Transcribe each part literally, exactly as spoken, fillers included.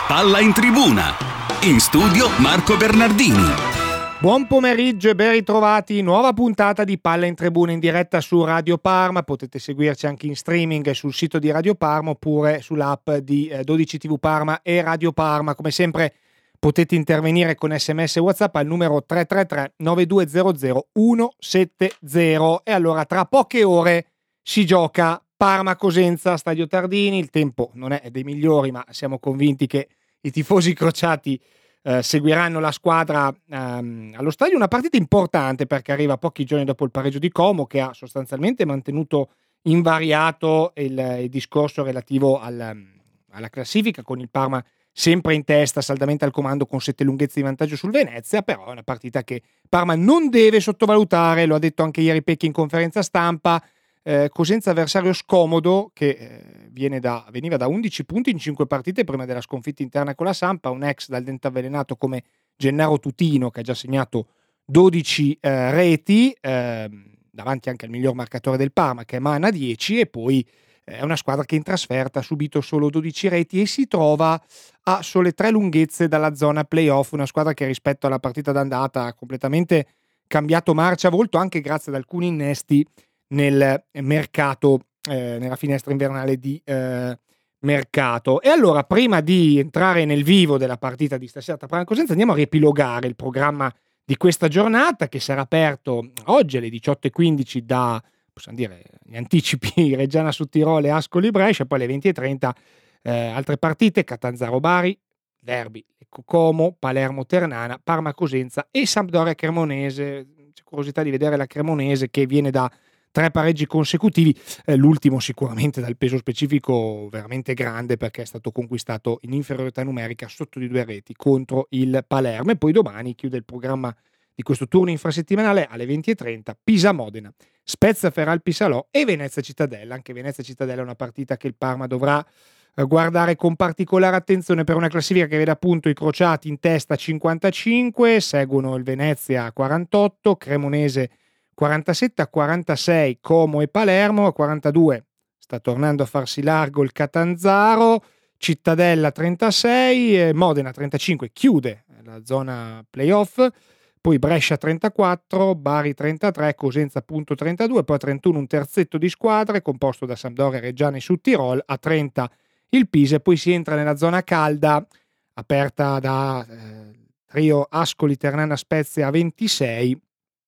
Palla in tribuna. In studio Marco Bernardini. Buon pomeriggio e ben ritrovati, nuova puntata di Palla in Tribuna in diretta su Radio Parma. Potete seguirci anche in streaming sul sito di Radio Parma oppure sull'app di dodici tivù Parma e Radio Parma. Come sempre potete intervenire con sms e WhatsApp al numero tre tre tre nove due zero zero uno sette zero. E allora tra poche ore si gioca Parma-Cosenza, Stadio Tardini. Il tempo non è dei migliori, ma siamo convinti che i tifosi crociati Eh, seguiranno la squadra ehm, allo stadio. Una partita importante perché arriva pochi giorni dopo il pareggio di Como, che ha sostanzialmente mantenuto invariato il, il discorso relativo al, alla classifica, con il Parma sempre in testa, saldamente al comando con sette lunghezze di vantaggio sul Venezia. Però è una partita che Parma non deve sottovalutare, lo ha detto anche ieri Pecchi in conferenza stampa. Eh, Cosenza avversario scomodo che eh, viene da, veniva da undici punti in cinque partite prima della sconfitta interna con la Sampa, un ex dal dente avvelenato come Gennaro Tutino che ha già segnato dodici eh, reti, eh, davanti anche al miglior marcatore del Parma che è Mana dieci, e poi eh, è una squadra che in trasferta ha subito solo dodici reti e si trova a sole tre lunghezze dalla zona playoff, una squadra che rispetto alla partita d'andata ha completamente cambiato marcia, volto anche grazie ad alcuni innesti nel mercato, eh, nella finestra invernale di eh, mercato. E allora, prima di entrare nel vivo della partita di stasera tra Parma e Cosenza, andiamo a riepilogare il programma di questa giornata, che sarà aperto oggi alle diciotto e quindici da, possiamo dire, gli anticipi Reggiana su Tirolo, Ascoli Brescia, poi alle venti e trenta eh, altre partite: Catanzaro Bari, Derby Como, Palermo Ternana, Parma Cosenza e Sampdoria Cremonese. C'è curiosità di vedere la Cremonese che viene da tre pareggi consecutivi, eh, l'ultimo sicuramente dal peso specifico veramente grande perché è stato conquistato in inferiorità numerica sotto di due reti contro il Palermo. E poi domani chiude il programma di questo turno infrasettimanale alle venti e trenta Pisa-Modena, Spezia-Feralpi-Salò e Venezia-Cittadella. Anche Venezia-Cittadella è una partita che il Parma dovrà eh, guardare con particolare attenzione per una classifica che vede appunto i crociati in testa cinquantacinque, seguono il Venezia a quarantotto, Cremonese quarantasette, a quarantasei Como e Palermo, a quarantadue sta tornando a farsi largo il Catanzaro, Cittadella trentasei, Modena trentacinque chiude la zona playoff, poi Brescia trentaquattro, Bari trentatré, Cosenza appunto trentadue, poi a trentuno un terzetto di squadre composto da Sampdoria, Reggiana e Südtirol, a trenta il Pisa, e poi si entra nella zona calda aperta da eh, trio Ascoli, Ternana, Spezia a ventisei,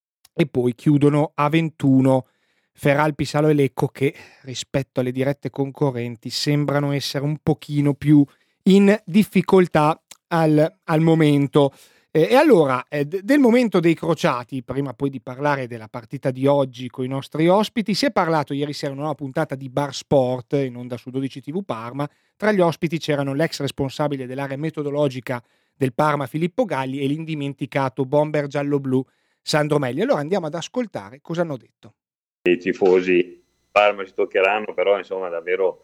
e poi chiudono a ventuno Feralpi, Salò e Lecco, che rispetto alle dirette concorrenti sembrano essere un pochino più in difficoltà al, al momento. Eh, e allora eh, d- del momento dei crociati, prima poi di parlare della partita di oggi con i nostri ospiti, si è parlato ieri sera in una nuova puntata di Bar Sport in onda su dodici tivù Parma. Tra gli ospiti c'erano l'ex responsabile dell'area metodologica del Parma Filippo Galli e l'indimenticato bomber giallo-blu Sandro Melli. Allora andiamo ad ascoltare cosa hanno detto. I tifosi Parma si toccheranno, però insomma davvero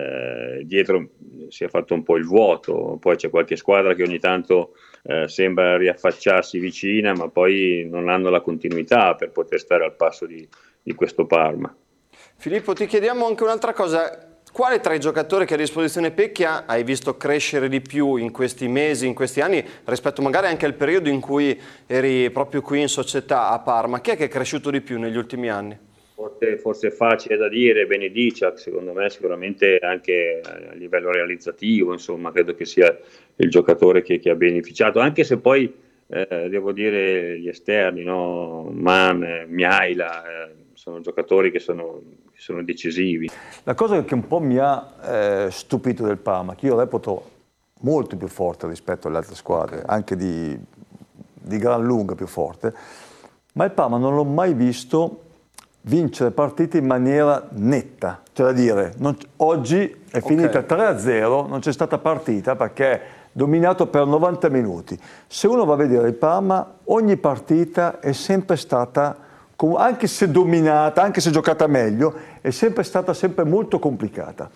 eh, dietro si è fatto un po' il vuoto, poi c'è qualche squadra che ogni tanto eh, sembra riaffacciarsi vicina, ma poi non hanno la continuità per poter stare al passo di, di questo Parma. Filippo, ti chiediamo anche un'altra cosa. Quale tra i giocatori che ha a disposizione Pecchia hai visto crescere di più in questi mesi, in questi anni, rispetto magari anche al periodo in cui eri proprio qui in società a Parma? Chi è che è cresciuto di più negli ultimi anni? Forse, forse è facile da dire, Benediciak, secondo me sicuramente anche a livello realizzativo, insomma, credo che sia il giocatore che, che ha beneficiato, anche se poi eh, devo dire gli esterni, no? Man, Miaila, eh, sono giocatori che sono, che sono decisivi. La cosa che un po' mi ha eh, stupito del Parma, che io reputo molto più forte rispetto alle altre squadre, anche di, di gran lunga più forte, ma il Parma non l'ho mai visto vincere partite in maniera netta, cioè da dire, non, oggi è finita okay. tre a zero, non c'è stata partita perché è dominato per novanta minuti. Se uno va a vedere il Parma, ogni partita è sempre stata, anche se dominata, anche se giocata meglio, è sempre stata sempre molto complicata.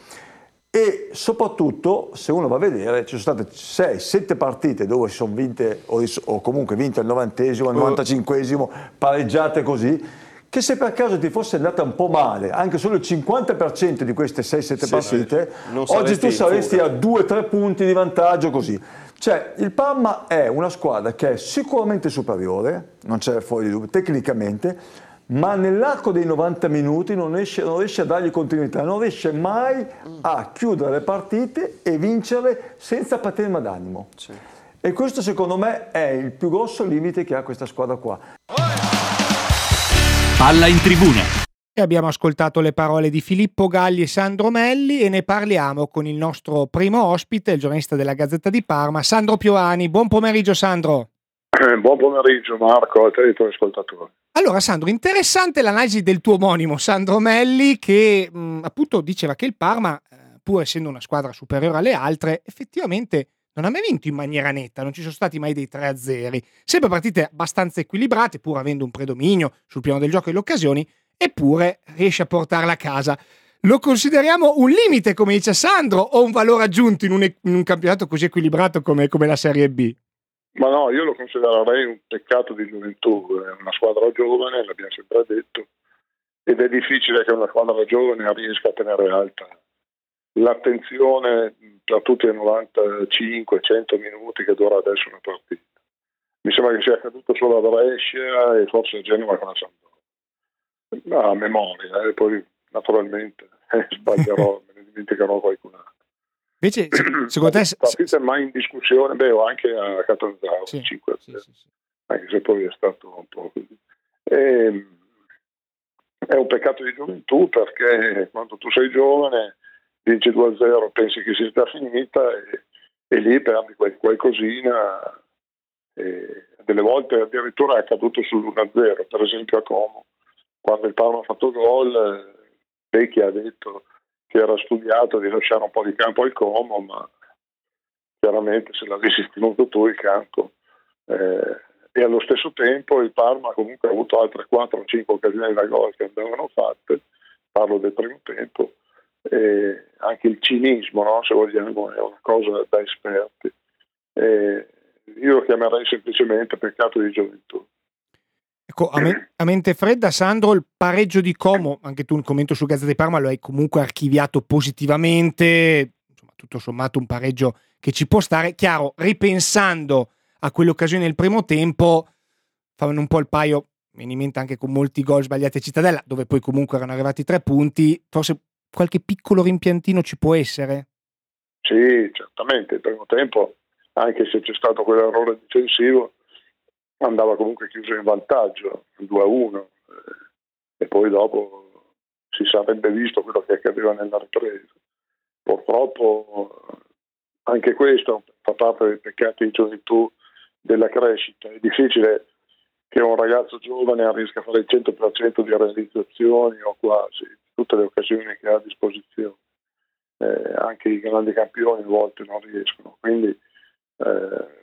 E soprattutto, se uno va a vedere, ci sono state sei sette partite dove si sono vinte, o, o comunque vinte al novantesimo, al novantacinquesimo, pareggiate così, che se per caso ti fosse andata un po' male, anche solo il cinquanta per cento di queste sei sette Sì, partite, non oggi saresti tu in saresti fuga. a due tre punti di vantaggio così. Cioè, il Parma è una squadra che è sicuramente superiore, non c'è fuori di dubbio, tecnicamente, ma nell'arco dei novanta minuti non riesce, non riesce a dargli continuità, non riesce mai a chiudere le partite e vincerle senza patema d'animo. Sì. E questo secondo me è il più grosso limite che ha questa squadra qua. Palla in tribuna. E abbiamo ascoltato le parole di Filippo Galli e Sandro Melli e ne parliamo con il nostro primo ospite, il giornalista della Gazzetta di Parma, Sandro Piovani. Buon pomeriggio Sandro. Eh, buon pomeriggio Marco, a te e ai tuoi ascoltatori. Allora Sandro, interessante l'analisi del tuo omonimo Sandro Melli che mh, appunto diceva che il Parma, eh, pur essendo una squadra superiore alle altre, effettivamente non ha mai vinto in maniera netta, non ci sono stati mai dei tre a zero, sempre partite abbastanza equilibrate, pur avendo un predominio sul piano del gioco e le occasioni, eppure riesce a portarla a casa. Lo consideriamo un limite, come dice Sandro, o un valore aggiunto in un, in un campionato così equilibrato come, come la Serie B? Ma no, io lo considererei un peccato di gioventù, è una squadra giovane, l'abbiamo sempre detto, ed è difficile che una squadra giovane riesca a tenere alta l'attenzione per tutti i novantacinque cento minuti che dura adesso una partita. Mi sembra che sia accaduto solo a Brescia e forse a Genova con la Sampdoria. A memoria, e eh, poi naturalmente eh, sbaglierò, me ne dimenticherò qualcun altro. Invece, secondo te... Partite mai in discussione, beh, o anche a Catanzaro, sì, cinque a zero, sì, sì, sì. Anche se poi è stato un po' così. E, è un peccato di gioventù perché quando tu sei giovane vinci due a zero, pensi che sia già finita e, e lì perdi quel, qualcosina. E delle volte addirittura è accaduto sull'uno a zero, per esempio a Como, quando il Parma ha fatto gol, Becchi ha detto che era studiato di lasciare un po' di campo al Como, ma chiaramente se l'avessi tenuto tu il campo. Eh, e allo stesso tempo il Parma comunque ha avuto altre quattro o cinque occasioni da gol che andavano fatte, parlo del primo tempo, e anche il cinismo, no, se vogliamo, è una cosa da esperti. E io lo chiamerei semplicemente peccato di gioventù. Ecco, a, me, a mente fredda, Sandro, il pareggio di Como, anche tu nel commento su Gazzetta di Parma lo hai comunque archiviato positivamente, insomma, tutto sommato un pareggio che ci può stare. Chiaro, ripensando a quell'occasione nel primo tempo, fanno un po' il paio, viene in mente anche con molti gol sbagliati a Cittadella, dove poi comunque erano arrivati tre punti, forse qualche piccolo rimpiantino ci può essere? Sì, certamente, il primo tempo, anche se c'è stato quell'errore difensivo, andava comunque chiuso in vantaggio, due a uno, eh, e poi dopo si sarebbe visto quello che accadeva nella ripresa. Purtroppo anche questo fa parte dei peccati di gioventù della crescita. È difficile che un ragazzo giovane riesca a fare il cento per cento di realizzazioni o quasi tutte le occasioni che ha a disposizione. Eh, anche i grandi campioni a volte non riescono, quindi eh,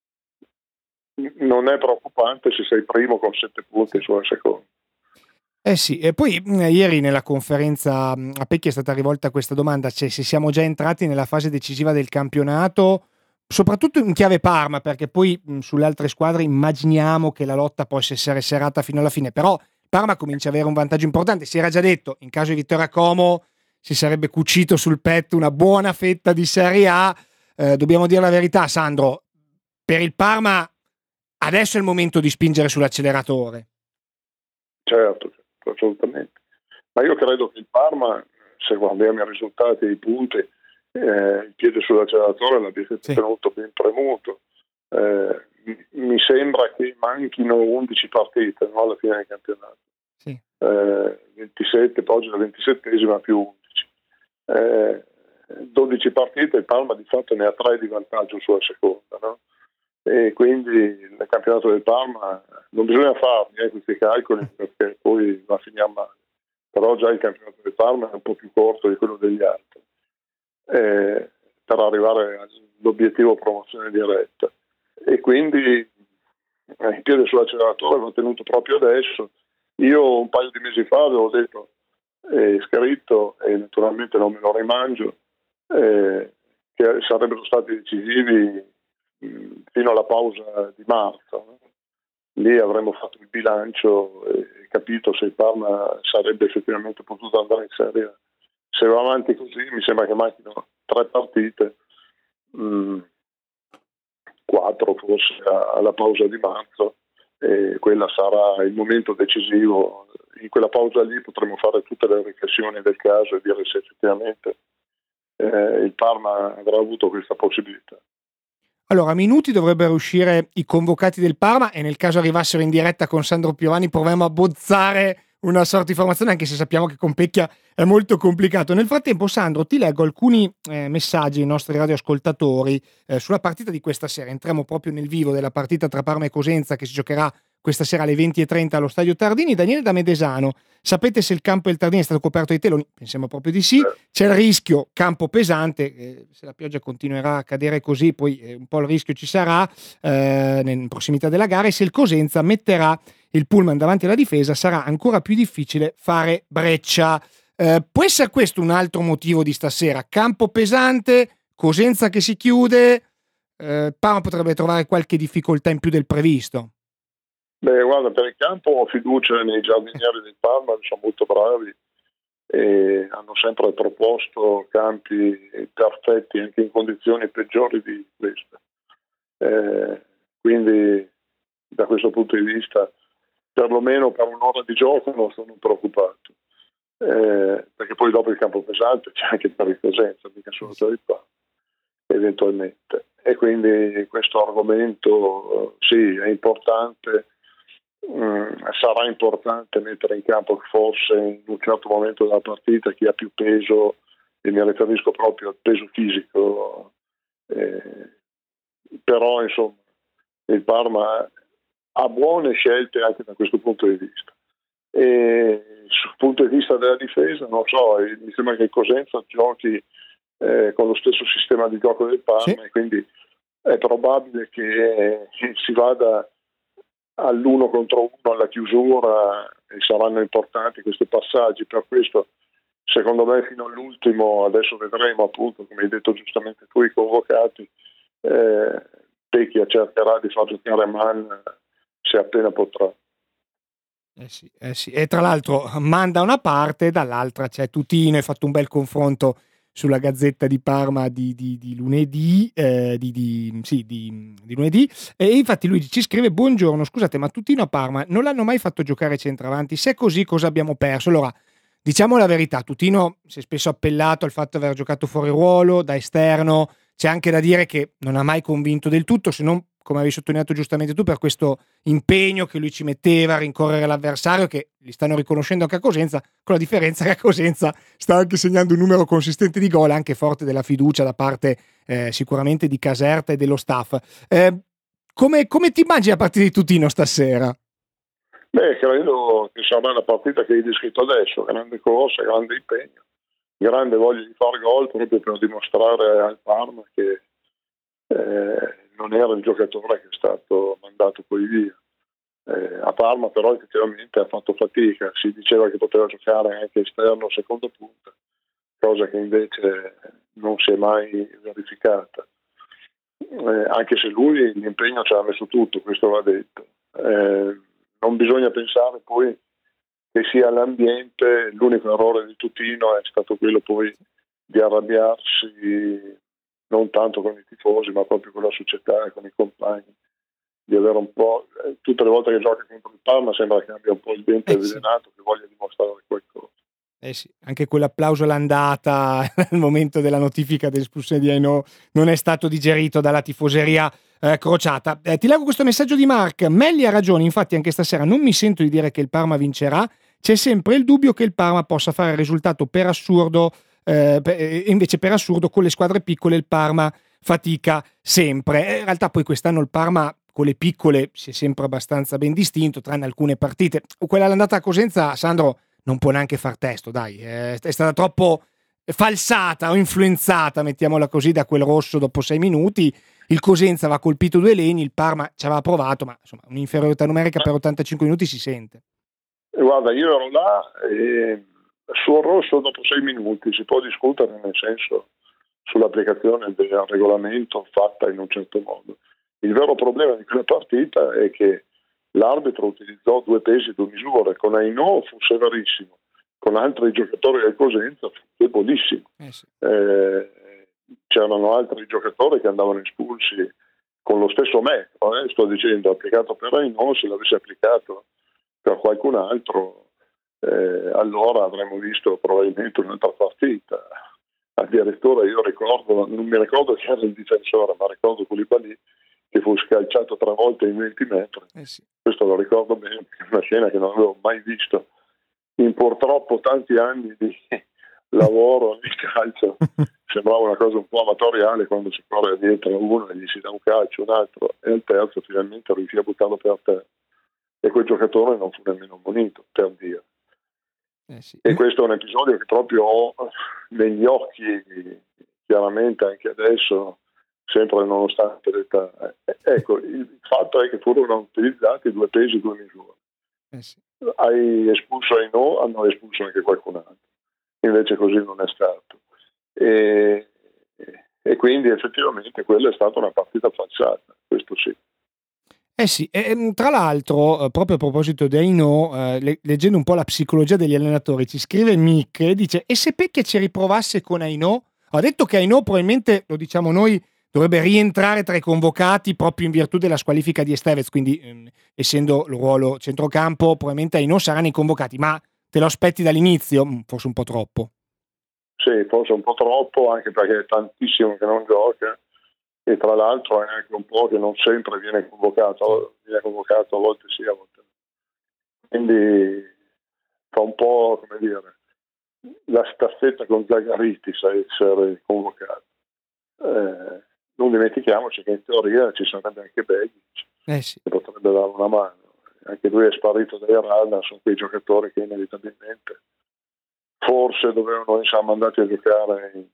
non è preoccupante se sei primo con sette punti sulla seconda. Eh sì, e poi mh, ieri nella conferenza mh, a Pecchi è stata rivolta questa domanda, cioè se siamo già entrati nella fase decisiva del campionato, soprattutto in chiave Parma, perché poi mh, sulle altre squadre immaginiamo che la lotta possa essere serrata fino alla fine, però Parma comincia ad avere un vantaggio importante, si era già detto, in caso di vittoria a Como si sarebbe cucito sul petto una buona fetta di Serie A, eh, dobbiamo dire la verità Sandro, per il Parma adesso è il momento di spingere sull'acceleratore. Certo, assolutamente. Ma io credo che il Parma, se guardiamo i risultati e i punti, eh, il piede sull'acceleratore l'abbia sì. tenuto ben premuto. Eh, mi sembra che manchino undici partite, no, alla fine del campionato. Sì. Eh, ventisette, poi oggi la ventisettesima più undici. Eh, dodici partite, il Parma di fatto ne ha tre di vantaggio sulla seconda, no? E quindi il campionato del Parma non bisogna farli eh, questi calcoli perché poi va a finire male, però già il campionato del Parma è un po' più corto di quello degli altri eh, per arrivare all'obiettivo promozione diretta, e quindi eh, il piede sull'acceleratore l'ho tenuto proprio adesso. Io un paio di mesi fa avevo detto e scritto, e naturalmente non me lo rimangio, eh, che sarebbero stati decisivi fino alla pausa di marzo. Lì avremmo fatto il bilancio e capito se il Parma sarebbe effettivamente potuto andare in Serie A. Se va avanti così mi sembra che manchino tre partite, mh, quattro forse alla pausa di marzo, e quella sarà il momento decisivo. In quella pausa lì potremo fare tutte le riflessioni del caso e dire se effettivamente eh, il Parma avrà avuto questa possibilità. Allora, a minuti dovrebbero uscire i convocati del Parma e nel caso arrivassero in diretta con Sandro Piovani proviamo a bozzare una sorta di formazione, anche se sappiamo che con Pecchia è molto complicato. Nel frattempo, Sandro, ti leggo alcuni eh, messaggi ai nostri radioascoltatori eh, sulla partita di questa sera. Entriamo proprio nel vivo della partita tra Parma e Cosenza che si giocherà questa sera alle venti e trenta allo Stadio Tardini. Daniele da Medesano: sapete se il campo del Tardini è stato coperto di teloni? Pensiamo proprio di sì. C'è il rischio campo pesante, eh, se la pioggia continuerà a cadere così poi eh, un po' il rischio ci sarà eh, in prossimità della gara, e se il Cosenza metterà il pullman davanti alla difesa sarà ancora più difficile fare breccia. Eh, può essere questo un altro motivo di stasera? Campo pesante, Cosenza che si chiude, eh, Parma potrebbe trovare qualche difficoltà in più del previsto. Beh, guarda, per il campo ho fiducia nei giardinieri del Parma, sono molto bravi e hanno sempre proposto campi perfetti anche in condizioni peggiori di queste. Eh, quindi da questo punto di vista, perlomeno per un'ora di gioco non sono preoccupato, eh, perché poi dopo il campo pesante c'è anche per il Cosenza, mica solo per il Parma eventualmente, e quindi questo argomento sì è importante. Mm, sarà importante mettere in campo forse in un certo momento della partita chi ha più peso, e mi riferisco proprio al peso fisico, eh, però insomma il Parma ha buone scelte anche da questo punto di vista, e sul punto di vista della difesa non so, mi sembra che il Cosenza giochi eh, con lo stesso sistema di gioco del Parma, sì. E quindi è probabile che eh, si vada all'uno contro uno alla chiusura, e saranno importanti questi passaggi. Per questo secondo me fino all'ultimo, adesso vedremo appunto come hai detto giustamente tu i convocati, eh, Pecchia cercherà di far giocare Mann se appena potrà. Eh sì, eh sì. E tra l'altro manda una parte, dall'altra c'è Tutino. Hai fatto un bel confronto sulla Gazzetta di Parma di, di, di lunedì, eh, di, di, sì, di, di lunedì, e infatti lui ci scrive: buongiorno, scusate, ma Tutino a Parma non l'hanno mai fatto giocare centravanti? Se è così, cosa abbiamo perso? Allora, diciamo la verità, Tutino si è spesso appellato al fatto di aver giocato fuori ruolo, da esterno. C'è anche da dire che non ha mai convinto del tutto, se non, come avevi sottolineato giustamente tu, per questo impegno che lui ci metteva a rincorrere l'avversario, che gli stanno riconoscendo anche a Cosenza, con la differenza che a Cosenza sta anche segnando un numero consistente di gol, anche forte della fiducia da parte eh, sicuramente di Caserta e dello staff. Eh, come, come ti immagini la partita di Tutino stasera? Beh, credo che sarà la partita che hai descritto adesso: grande corsa, grande impegno, grande voglia di fare gol, proprio per dimostrare al Parma che eh, non era il giocatore che è stato mandato poi via. Eh, a Parma però effettivamente ha fatto fatica, si diceva che poteva giocare anche esterno secondo punta, cosa che invece non si è mai verificata, eh, anche se lui l'impegno ci ha messo tutto, questo va detto. Eh, non bisogna pensare poi che sia l'ambiente. L'unico errore di Tutino è stato quello poi di arrabbiarsi non tanto con i tifosi ma proprio con la società e con i compagni, di avere un po', tutte le volte che gioca contro il Parma sembra che abbia un po' il dente eh avvelenato, sì, che voglia dimostrare qualcosa. Eh sì, anche quell'applauso all'andata al momento della notifica dell'espulsione di Aino non è stato digerito dalla tifoseria eh, crociata. Eh, ti leggo questo messaggio di Mark: Melli ha ragione, infatti anche stasera non mi sento di dire che il Parma vincerà, c'è sempre il dubbio che il Parma possa fare il risultato per assurdo, eh, per, invece per assurdo con le squadre piccole il Parma fatica sempre. Eh, in realtà poi quest'anno il Parma con le piccole si è sempre abbastanza ben distinto, tranne alcune partite. Quella all'andata a Cosenza, Sandro, non può neanche far testo, dai, è stata troppo falsata o influenzata, mettiamola così, da quel rosso dopo sei minuti. Il Cosenza aveva colpito due legni, il Parma ci aveva provato, ma insomma un'inferiorità numerica per ottantacinque minuti si sente. Guarda, io ero là e sul rosso dopo sei minuti si può discutere, nel senso, sull'applicazione del regolamento fatta in un certo modo. Il vero problema di quella partita è che l'arbitro utilizzò due pesi, due misure. Con Ainò fu severissimo, con altri giocatori del Cosenza fu debolissimo. Eh sì. eh, c'erano altri giocatori che andavano espulsi con lo stesso metro, eh, sto dicendo, applicato per Ainò. Se l'avesse applicato per qualcun altro, eh, allora avremmo visto probabilmente un'altra partita. Addirittura io ricordo, non mi ricordo chi era il difensore, ma ricordo Koulibaly che fu scalciato tre volte in venti metri. Eh sì. Questo lo ricordo bene, perché è una scena che non avevo mai visto in purtroppo tanti anni di lavoro di calcio. Sembrava una cosa un po' amatoriale quando si corre dietro a uno e gli si dà un calcio, un altro, e al terzo finalmente riuscì a buttarlo per terra. E quel giocatore non fu nemmeno munito, per Dio. Eh sì. E questo è un episodio che proprio ho negli occhi, chiaramente anche adesso, sempre nonostante l'età. Ecco, il fatto è che furono utilizzati due pesi, due misure. Eh sì. Hai espulso Ainò, hanno espulso anche qualcun altro. Invece così non è stato. E, e quindi effettivamente quella è stata una partita falsata, questo sì. Eh sì, e, tra l'altro, proprio a proposito di Ainò, eh, leggendo un po' la psicologia degli allenatori, ci scrive Mick e dice: e se Pecchia ci riprovasse con Ainò? Ha detto che Ainò probabilmente, lo diciamo noi, dovrebbe rientrare tra i convocati proprio in virtù della squalifica di Estévez, quindi ehm, essendo il ruolo centrocampo probabilmente Ainò saranno i convocati, ma te lo aspetti dall'inizio? Forse un po' troppo. Sì, forse un po' troppo, anche perché è tantissimo che non gioca, e tra l'altro è anche un po' che non sempre viene convocato, viene convocato a volte sì, a volte no. Quindi fa un po', come dire, la staffetta con Zagariti sa essere convocato. Eh, non dimentichiamoci che in teoria ci sarebbe anche Begic, eh sì. che potrebbe dare una mano. Anche lui è sparito dai radar, sono quei giocatori che inevitabilmente forse dovevano essere mandati a giocare in,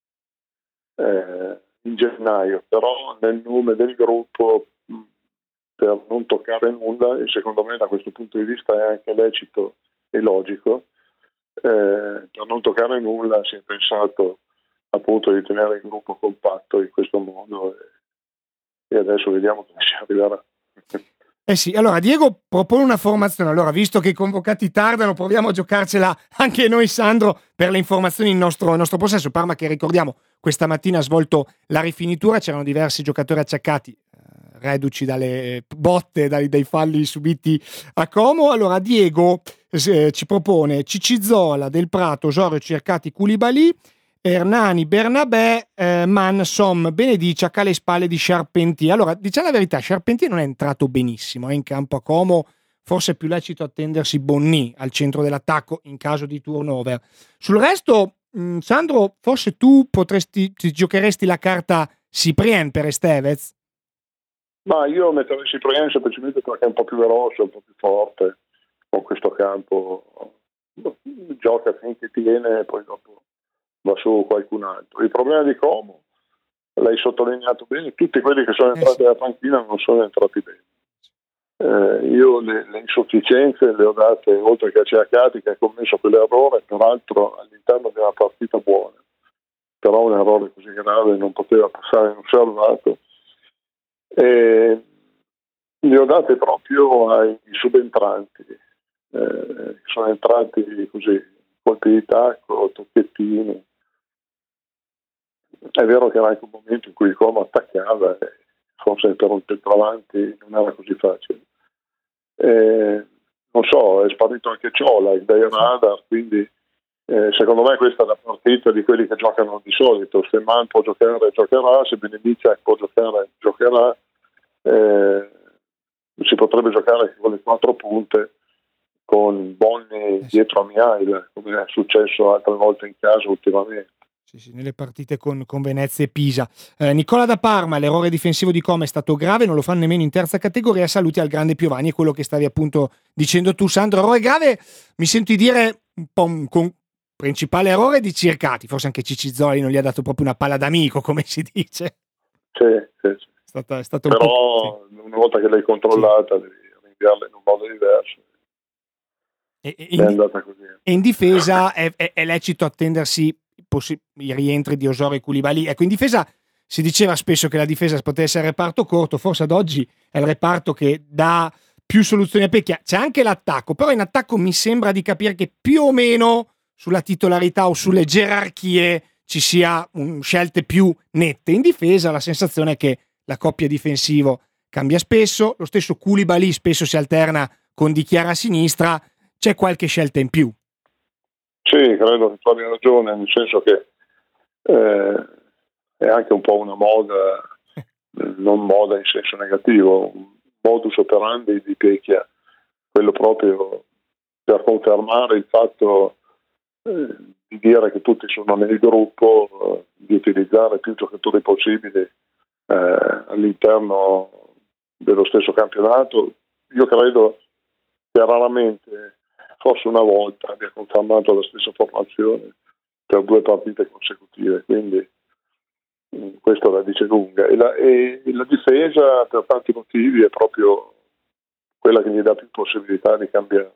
eh, in gennaio, però nel nome del gruppo, per non toccare nulla, e secondo me da questo punto di vista è anche lecito e logico, eh, per non toccare nulla si è pensato appunto di tenere il gruppo compatto in questo modo, e, e adesso vediamo come si arriverà. Eh sì, allora Diego propone una formazione. Allora, visto che i convocati tardano, proviamo a giocarcela anche noi, Sandro, per le informazioni in nostro, il nostro possesso. Parma che, ricordiamo, questa mattina ha svolto la rifinitura, c'erano diversi giocatori acciaccati, eh, reduci dalle botte, dai, dai falli subiti a Como. Allora Diego eh, ci propone Cicizzola, Del Prato, Osorio, Cercati, Koulibaly, Hernani, Bernabé, eh, Man, Som, Benedicia, alle spalle di Charpentier. Allora, diciamo la verità, Charpentier non è entrato benissimo, è in campo a Como, forse è più lecito attendersi Bonny al centro dell'attacco in caso di turnover. Sul resto, mh, Sandro, forse tu potresti, ti giocheresti la carta Cyprien per Estévez? Ma io metterei Cyprien semplicemente perché è un po' più veloce, un po' più forte con questo campo, gioca finché tiene e poi dopo va su qualcun altro. Il problema di Como, l'hai sottolineato bene, tutti quelli che sono entrati dalla panchina non sono entrati bene. Eh, io le, le insufficienze le ho date, oltre che a Cercati che ha commesso quell'errore, peraltro all'interno di una partita buona, però un errore così grave non poteva passare inosservato, e le ho date proprio ai subentranti, eh, sono entrati così, colpi di tacco, tocchettini. È vero che era anche un momento in cui il Como attaccava e forse per un centravanti non era così facile. Eh, non so, è sparito anche Ciola dai radar, quindi eh, secondo me questa è la partita di quelli che giocano di solito. Se Man può giocare, giocherà, se Benedicia può giocare, giocherà. Eh, si potrebbe giocare anche con le quattro punte, con Bonni dietro a Mihail, come è successo altre volte in casa ultimamente. Sì, sì, nelle partite con, con Venezia e Pisa. Eh, Nicola da Parma, l'errore difensivo di Como è stato grave, non lo fanno nemmeno in terza categoria. Saluti al grande Piovani, è quello che stavi appunto dicendo tu, Sandro. Errore grave, mi senti dire un po' un con, principale errore di Cercati, forse anche Cicizzoli non gli ha dato proprio una palla d'amico, come si dice. Sì, sì, sì. È stata, è stata però un po', sì. Una volta che l'hai controllata, sì, devi rinviarla in un modo diverso. E, e, è andata così. E in difesa è, è, è lecito attendersi possi- i rientri di Osorio e Koulibaly. Ecco, in difesa si diceva spesso che la difesa potesse essere reparto corto, forse ad oggi è il reparto che dà più soluzioni a Pecchia. C'è anche l'attacco, però in attacco mi sembra di capire che più o meno sulla titolarità o sulle gerarchie ci sia um, scelte più nette. In difesa la sensazione è che la coppia difensivo cambia spesso, lo stesso Koulibaly spesso si alterna con Di Chiara a sinistra, c'è qualche scelta in più. Sì, credo che tu abbia ragione, nel senso che eh, è anche un po' una moda, non moda in senso negativo, un modus operandi di Pecchia, quello proprio per confermare il fatto eh, di dire che tutti sono nel gruppo, eh, di utilizzare più giocatori possibili eh, all'interno dello stesso campionato. Io credo che raramente, forse una volta, abbia confermato la stessa formazione per due partite consecutive, quindi mh, questo la dice lunga. E la, e la difesa, per tanti motivi, è proprio quella che gli dà più possibilità di cambiare.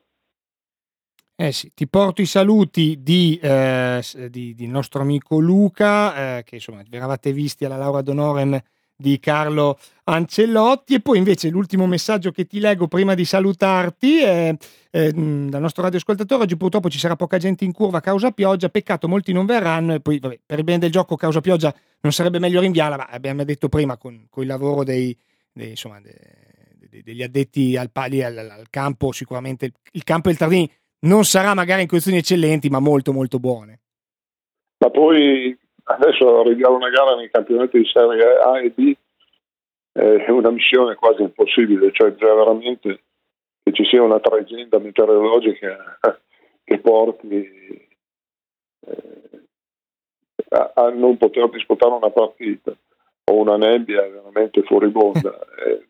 Eh sì, ti porto i saluti di, eh, di, di nostro amico Luca, eh, che insomma vi eravate visti alla Laura d'Honorem di Carlo Ancelotti, e poi invece l'ultimo messaggio che ti leggo prima di salutarti è eh, dal nostro radioascoltatore: oggi purtroppo ci sarà poca gente in curva a causa pioggia, peccato molti non verranno, e poi vabbè, per il bene del gioco causa pioggia non sarebbe meglio rinviarla, ma abbiamo detto prima con, con il lavoro dei, dei, insomma, dei, degli addetti al, pali, al, al campo, sicuramente il, il campo del Tardini non sarà magari in condizioni eccellenti, ma molto molto buone. Ma poi adesso arrivare a una gara nei campionati di Serie A e B è una missione quasi impossibile, cioè bisogna veramente che ci sia una tragedia meteorologica che porti eh, a, a non poter disputare una partita, o una nebbia veramente furibonda. eh,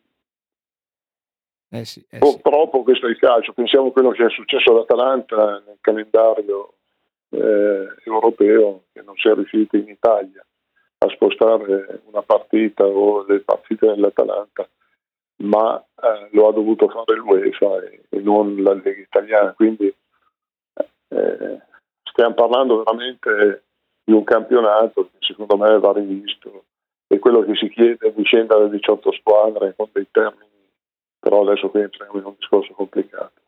Eh sì, eh Purtroppo sì. Questo è il calcio. Pensiamo a quello che è successo all'Atalanta nel calendario eh, europeo, che non si è riuscito in Italia a spostare una partita o le partite dell'Atalanta, ma eh, lo ha dovuto fare l'UEFA e, e non la Lega Italiana. Quindi eh, stiamo parlando veramente di un campionato che secondo me va rivisto, e quello che si chiede è di scendere a diciotto squadre con dei termini, però adesso qui entriamo in un discorso complicato.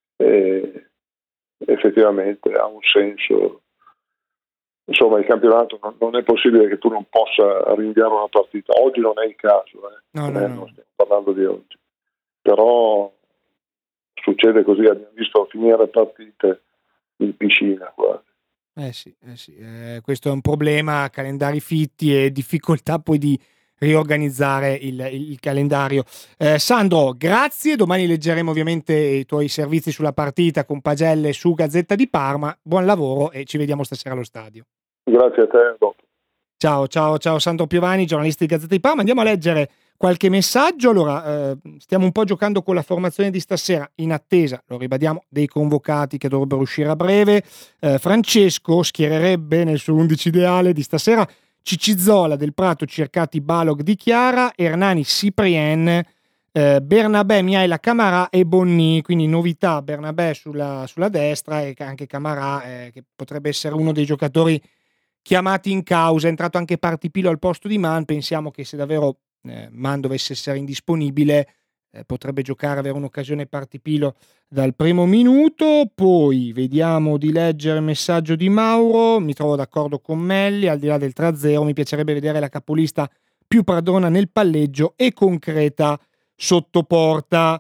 E effettivamente ha un senso. Insomma, il campionato non, non è possibile che tu non possa rinviare una partita. Oggi non è il caso, eh. No, no, eh, no. non stiamo parlando di oggi, però succede così. Abbiamo visto finire partite in piscina quasi. Eh sì, eh sì. Eh, questo è un problema, calendari fitti e difficoltà poi di riorganizzare il, il, il calendario. eh, Sandro, grazie, domani leggeremo ovviamente i tuoi servizi sulla partita con pagelle su Gazzetta di Parma. Buon lavoro e ci vediamo stasera allo stadio. Grazie a te, dopo. Ciao, ciao, ciao Sandro Piovani, giornalista di Gazzetta di Parma. Andiamo a leggere qualche messaggio. Allora, eh, stiamo un po' giocando con la formazione di stasera in attesa, lo ribadiamo, dei convocati che dovrebbero uscire a breve. eh, Francesco schiererebbe nel suo undici ideale di stasera Cicizzola, Del Prato, Cercati, Balog, Di Chiara, Hernani, Cyprien, eh, Bernabé, Miaila, Camarà e Bonni. Quindi novità: Bernabé sulla, sulla destra e anche Camarà, eh, che potrebbe essere uno dei giocatori chiamati in causa. È entrato anche Partipilo al posto di Man. Pensiamo che se davvero eh, Man dovesse essere indisponibile eh, potrebbe giocare, avere un'occasione Partipilo dal primo minuto. Poi vediamo di leggere il messaggio di Mauro: mi trovo d'accordo con Melli, al di là del tre a zero mi piacerebbe vedere la capolista più padrona nel palleggio e concreta sotto porta.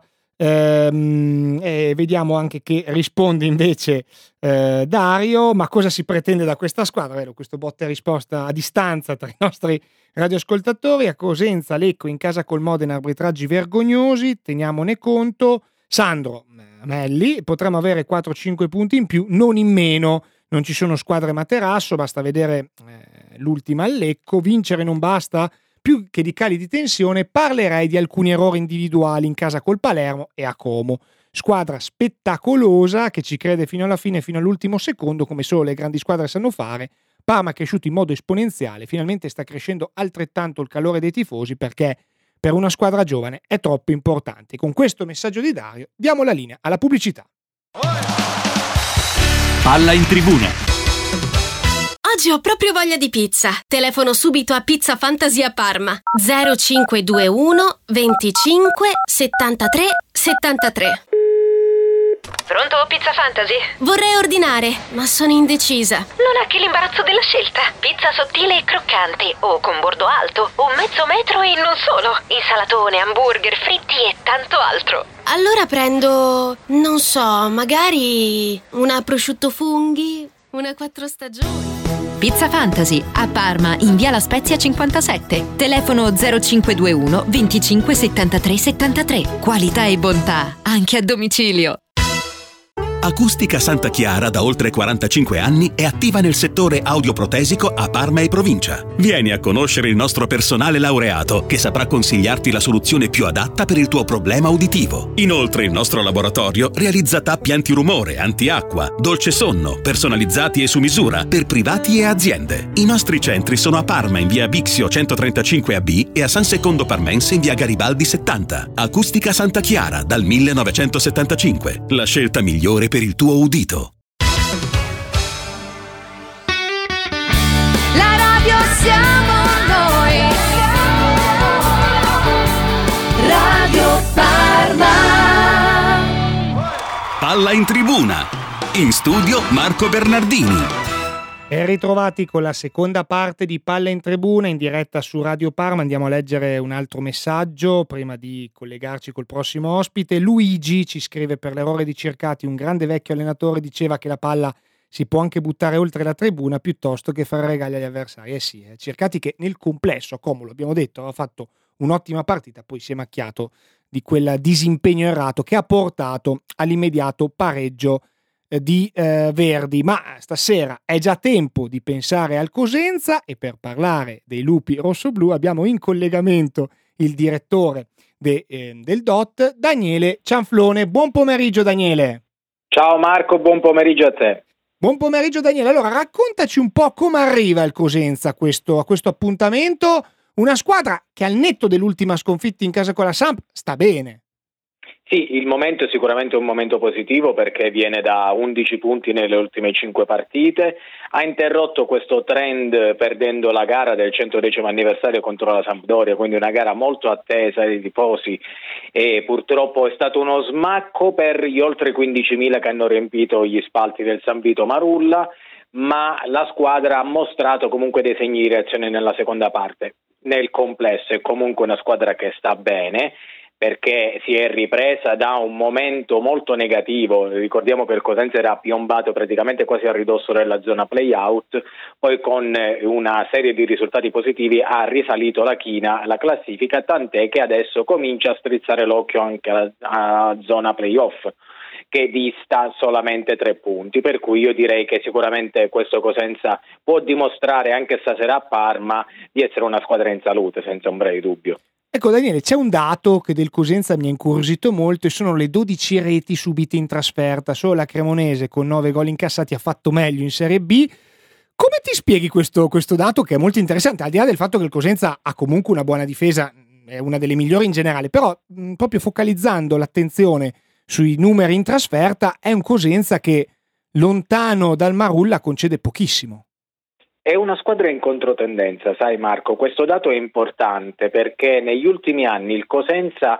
Ehm, e vediamo anche che risponde invece eh, Dario: ma cosa si pretende da questa squadra? Vero, questo botta e risposta a distanza tra i nostri radioascoltatori. A Cosenza, Lecco in casa col Modena, arbitraggi vergognosi, teniamone conto. Sandro Melli: potremmo avere quattro cinque punti in più, non in meno. Non ci sono squadre materasso, basta vedere eh, l'ultima al Lecco. Vincere non basta. Più che di cali di tensione parlerei di alcuni errori individuali in casa col Palermo e a Como. Squadra spettacolosa che ci crede fino alla fine, fino all'ultimo secondo, come solo le grandi squadre sanno fare. Parma è cresciuto in modo esponenziale, finalmente sta crescendo altrettanto il calore dei tifosi, perché per una squadra giovane è troppo importante. Con questo messaggio di Dario diamo la linea alla pubblicità. Palla in tribuna. Oggi ho proprio voglia di pizza. Telefono subito a Pizza Fantasy a Parma. zero cinque due uno venticinque settantatré settantatré. Pronto, Pizza Fantasy? Vorrei ordinare, ma sono indecisa. Non ha che l'imbarazzo della scelta. Pizza sottile e croccante, o con bordo alto, o mezzo metro e non solo. Insalatone, hamburger, fritti e tanto altro. Allora prendo, non so, magari una prosciutto funghi, una quattro stagioni. Pizza Fantasy a Parma in via La Spezia cinquantasette. Telefono zero cinque due uno venticinque settantatré settantatré. Qualità e bontà anche a domicilio. Acustica Santa Chiara da oltre quarantacinque anni è attiva nel settore audioprotesico a Parma e provincia. Vieni a conoscere il nostro personale laureato che saprà consigliarti la soluzione più adatta per il tuo problema uditivo. Inoltre il nostro laboratorio realizza tappi antirumore, antiacqua, dolce sonno, personalizzati e su misura per privati e aziende. I nostri centri sono a Parma in via Bixio centotrentacinque A B e a San Secondo Parmense in via Garibaldi settanta. Acustica Santa Chiara dal millenovecentosettantacinque. La scelta migliore per il tuo udito. La radio siamo noi. Radio Parma. Palla in tribuna. In studio Marco Bernardini. E ritrovati con la seconda parte di Palla in Tribuna in diretta su Radio Parma. Andiamo a leggere un altro messaggio prima di collegarci col prossimo ospite. Luigi ci scrive: per l'errore di Cercati un grande vecchio allenatore diceva che la palla si può anche buttare oltre la tribuna piuttosto che fare regali agli avversari. Eh sì, eh. Cercati che nel complesso, come lo abbiamo detto, aveva fatto un'ottima partita, poi si è macchiato di quel disimpegno errato che ha portato all'immediato pareggio di eh, Verdi. Ma stasera è già tempo di pensare al Cosenza e per parlare dei lupi rossoblù abbiamo in collegamento il direttore de, eh, del D O T, Daniele Cianflone. Buon pomeriggio Daniele. Ciao Marco, buon pomeriggio a te. Buon pomeriggio Daniele. Allora raccontaci un po' come arriva il Cosenza a questo, a questo appuntamento, una squadra che al netto dell'ultima sconfitta in casa con la Samp sta bene. Sì, il momento è sicuramente un momento positivo perché viene da undici punti nelle ultime cinque partite, ha interrotto questo trend perdendo la gara del centodecimo anniversario contro la Sampdoria, quindi una gara molto attesa dai tifosi e purtroppo è stato uno smacco per gli oltre quindicimila che hanno riempito gli spalti del San Vito Marulla, ma la squadra ha mostrato comunque dei segni di reazione nella seconda parte. Nel complesso è comunque una squadra che sta bene, perché si è ripresa da un momento molto negativo. Ricordiamo che il Cosenza era piombato praticamente quasi a ridosso della zona play-out, poi con una serie di risultati positivi ha risalito la china, la classifica, tant'è che adesso comincia a strizzare l'occhio anche alla, alla zona play-off, che dista solamente tre punti, per cui io direi che sicuramente questo Cosenza può dimostrare anche stasera a Parma di essere una squadra in salute, senza ombra di dubbio. Ecco Daniele, c'è un dato che del Cosenza mi ha incuriosito molto e sono le dodici reti subite in trasferta. Solo la Cremonese con nove gol incassati ha fatto meglio in Serie B. Come ti spieghi questo, questo dato che è molto interessante, al di là del fatto che il Cosenza ha comunque una buona difesa, è una delle migliori in generale, però mh, proprio focalizzando l'attenzione sui numeri in trasferta è un Cosenza che lontano dal Marulla concede pochissimo. È una squadra in controtendenza, sai Marco, questo dato è importante perché negli ultimi anni il Cosenza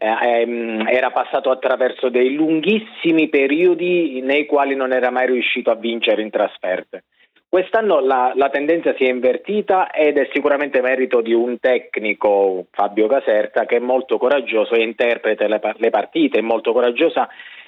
eh, era passato attraverso dei lunghissimi periodi nei quali non era mai riuscito a vincere in trasferte. Quest'anno la, la tendenza si è invertita ed è sicuramente merito di un tecnico, Fabio Caserta, che è molto coraggioso e interpreta le, le partite, è molto coraggiosa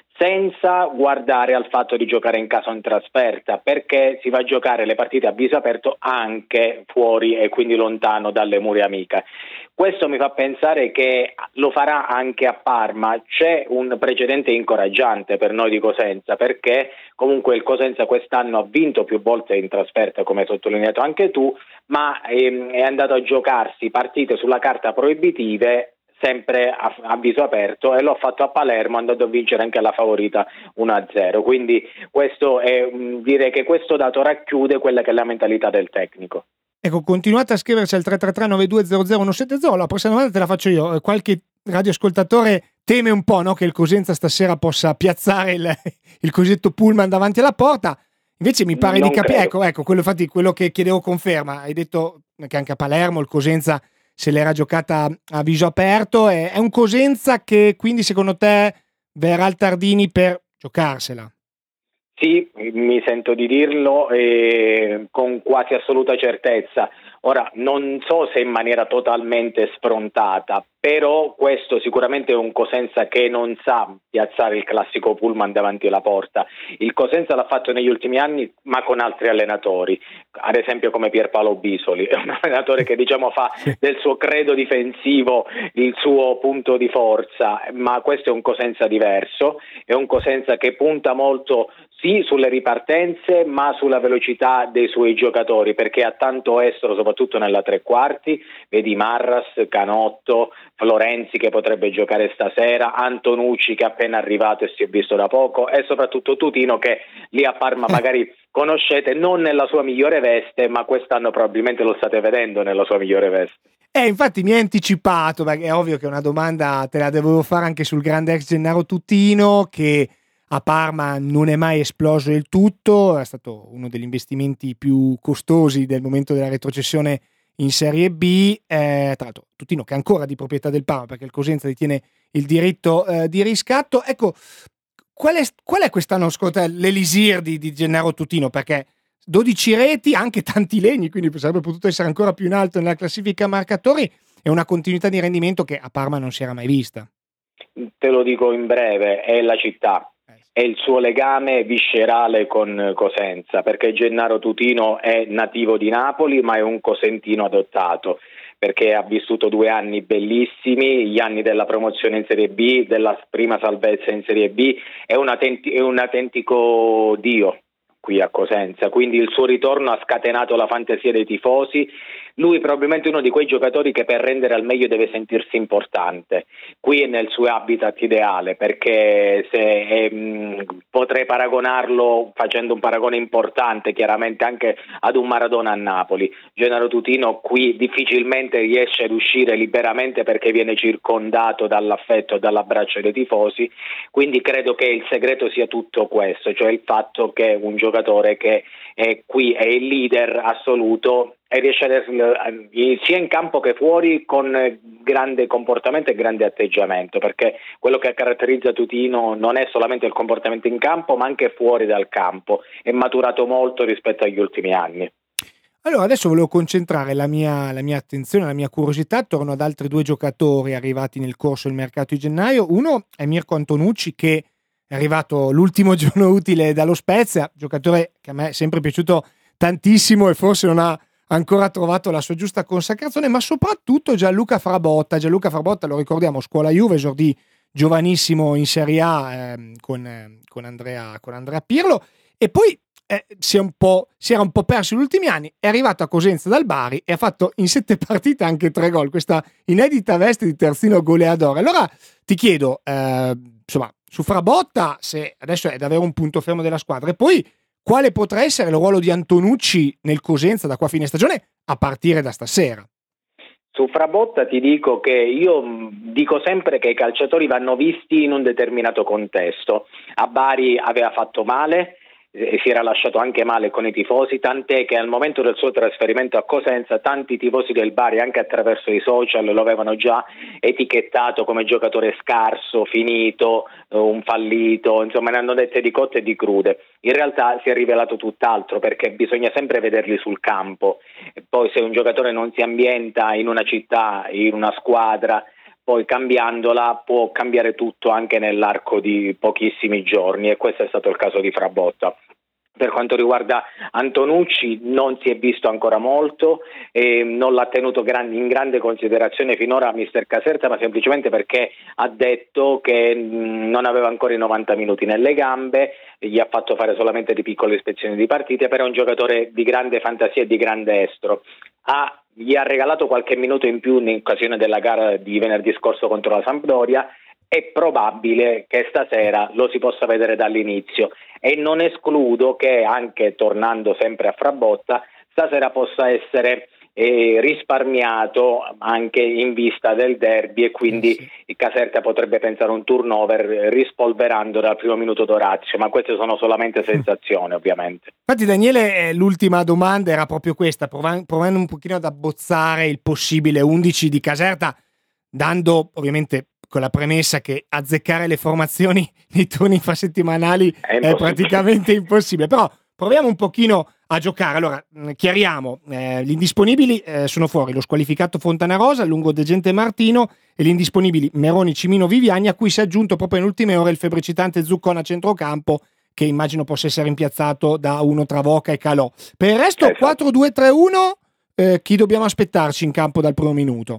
senza guardare al fatto di giocare in casa o in trasferta, perché si va a giocare le partite a viso aperto anche fuori e quindi lontano dalle mura amiche. Questo mi fa pensare che lo farà anche a Parma. C'è un precedente incoraggiante per noi di Cosenza, perché comunque il Cosenza quest'anno ha vinto più volte in trasferta, come hai sottolineato anche tu, ma ehm, è andato a giocarsi partite sulla carta proibitive sempre a, a viso aperto, e l'ho fatto a Palermo, andando a vincere anche la favorita uno a zero. Quindi questo è, direi che questo dato racchiude quella che è la mentalità del tecnico. Ecco, continuate a scriverci al tre tre tre nove due zero zero uno sette zero. La prossima domanda te la faccio io. Qualche radioascoltatore teme un po', no, che il Cosenza stasera possa piazzare il, il cosiddetto pullman davanti alla porta. Invece mi pare Non di capire, credo. ecco, ecco, quello, infatti, quello che chiedevo conferma, hai detto che anche a Palermo il Cosenza se l'era giocata a viso aperto, è, è un Cosenza che quindi secondo te verrà al Tardini per giocarsela? Sì, mi sento di dirlo eh, con quasi assoluta certezza. Ora, non so se in maniera totalmente sfrontata, però questo sicuramente è un Cosenza che non sa piazzare il classico pullman davanti alla porta. Il Cosenza l'ha fatto negli ultimi anni, ma con altri allenatori, ad esempio come Pierpaolo Bisoli, è un allenatore che diciamo fa del suo credo difensivo il suo punto di forza, ma questo è un Cosenza diverso, è un Cosenza che punta molto sì sulle ripartenze, ma sulla velocità dei suoi giocatori, perché ha tanto estero, soprattutto nella tre quarti, vedi Marras, Canotto, Florenzi che potrebbe giocare stasera, Antonucci che è appena arrivato e si è visto da poco, e soprattutto Tutino che lì a Parma magari conoscete non nella sua migliore veste, ma quest'anno probabilmente lo state vedendo nella sua migliore veste. Eh, infatti mi hai anticipato, perché è ovvio che una domanda te la dovevo fare anche sul grande ex Gennaro Tutino, che a Parma non è mai esploso del tutto, è stato uno degli investimenti più costosi del momento della retrocessione in Serie B, eh, tra l'altro Tutino che è ancora di proprietà del Parma perché il Cosenza detiene il diritto eh, di riscatto. Ecco, qual è, qual è quest'anno l'elisir di, di Gennaro Tutino? Perché dodici reti, anche tanti legni, quindi sarebbe potuto essere ancora più in alto nella classifica marcatori, e una continuità di rendimento che a Parma non si era mai vista. Te lo dico in breve, è la città. È il suo legame viscerale con Cosenza, perché Gennaro Tutino è nativo di Napoli ma è un cosentino adottato, perché ha vissuto due anni bellissimi, gli anni della promozione in Serie B, della prima salvezza in Serie B, è un, autenti- è un autentico dio qui a Cosenza, quindi il suo ritorno ha scatenato la fantasia dei tifosi. Lui è probabilmente uno di quei giocatori che per rendere al meglio deve sentirsi importante. Qui è nel suo habitat ideale, perché se eh, mh, potrei paragonarlo facendo un paragone importante chiaramente anche ad un Maradona a Napoli. Gennaro Tutino qui difficilmente riesce ad uscire liberamente perché viene circondato dall'affetto e dall'abbraccio dei tifosi, quindi credo che il segreto sia tutto questo, cioè il fatto che un giocatore che è qui è il leader assoluto e riesce a sia in campo che fuori con grande comportamento e grande atteggiamento, perché quello che caratterizza Tutino non è solamente il comportamento in campo ma anche fuori dal campo, è maturato molto rispetto agli ultimi anni. Allora adesso volevo concentrare la mia, la mia attenzione, la mia curiosità attorno ad altri due giocatori arrivati nel corso del mercato di gennaio. Uno è Mirko Antonucci, che è arrivato l'ultimo giorno utile dallo Spezia, giocatore che a me è sempre piaciuto tantissimo e forse non ha ancora trovato la sua giusta consacrazione, ma soprattutto Gianluca Frabotta. Gianluca Frabotta, lo ricordiamo, scuola Juve, esordì giovanissimo in Serie A eh, con, eh, con, Andrea, con Andrea Pirlo, e poi eh, si, è un po', si era un po' perso negli ultimi anni, è arrivato a Cosenza dal Bari e ha fatto in sette partite anche tre gol, questa inedita veste di terzino goleador. Allora ti chiedo, eh, insomma, su Frabotta, se adesso è davvero un punto fermo della squadra, e poi quale potrà essere il ruolo di Antonucci nel Cosenza da qua a fine stagione, a partire da stasera? Su Frabotta ti dico che io dico sempre che i calciatori vanno visti in un determinato contesto. A Bari aveva fatto male, e si era lasciato anche male con i tifosi, tant'è che al momento del suo trasferimento a Cosenza tanti tifosi del Bari anche attraverso i social lo avevano già etichettato come giocatore scarso, finito, un fallito, insomma ne hanno dette di cotte e di crude. In realtà si è rivelato tutt'altro, perché bisogna sempre vederli sul campo, e poi se un giocatore non si ambienta in una città, in una squadra, poi cambiandola può cambiare tutto anche nell'arco di pochissimi giorni, e questo è stato il caso di Frabotta. Per quanto riguarda Antonucci non si è visto ancora molto, e non l'ha tenuto in grande considerazione finora mister Caserta, ma semplicemente perché ha detto che non aveva ancora i novanta minuti nelle gambe, gli ha fatto fare solamente di piccole ispezioni di partite, però è un giocatore di grande fantasia e di grande estro. Ha, gli ha regalato qualche minuto in più in occasione della gara di venerdì scorso contro la Sampdoria. È probabile che stasera lo si possa vedere dall'inizio, e non escludo che, anche tornando sempre a Frabotta, stasera possa essere eh, risparmiato anche in vista del derby, e quindi sì. il Caserta potrebbe pensare un turnover rispolverando dal primo minuto D'Orazio, ma queste sono solamente sensazioni ovviamente. Infatti Daniele, l'ultima domanda era proprio questa, provando un pochino ad abbozzare il possibile undici di Caserta, dando ovviamente con la premessa che azzeccare le formazioni nei turni infrasettimanali è, è praticamente impossibile, però proviamo un pochino a giocare. Allora, chiariamo, eh, gli indisponibili eh, sono fuori lo squalificato Fontanarosa, Lungo De Gente Martino, e gli indisponibili Meroni, Cimino, Viviani, a cui si è aggiunto proprio nelle ultime ore il febbricitante Zuccon a centrocampo, che immagino possa essere rimpiazzato da uno tra Voca e Calò. Per il resto esatto. quattro due tre uno, eh, chi dobbiamo aspettarci in campo dal primo minuto?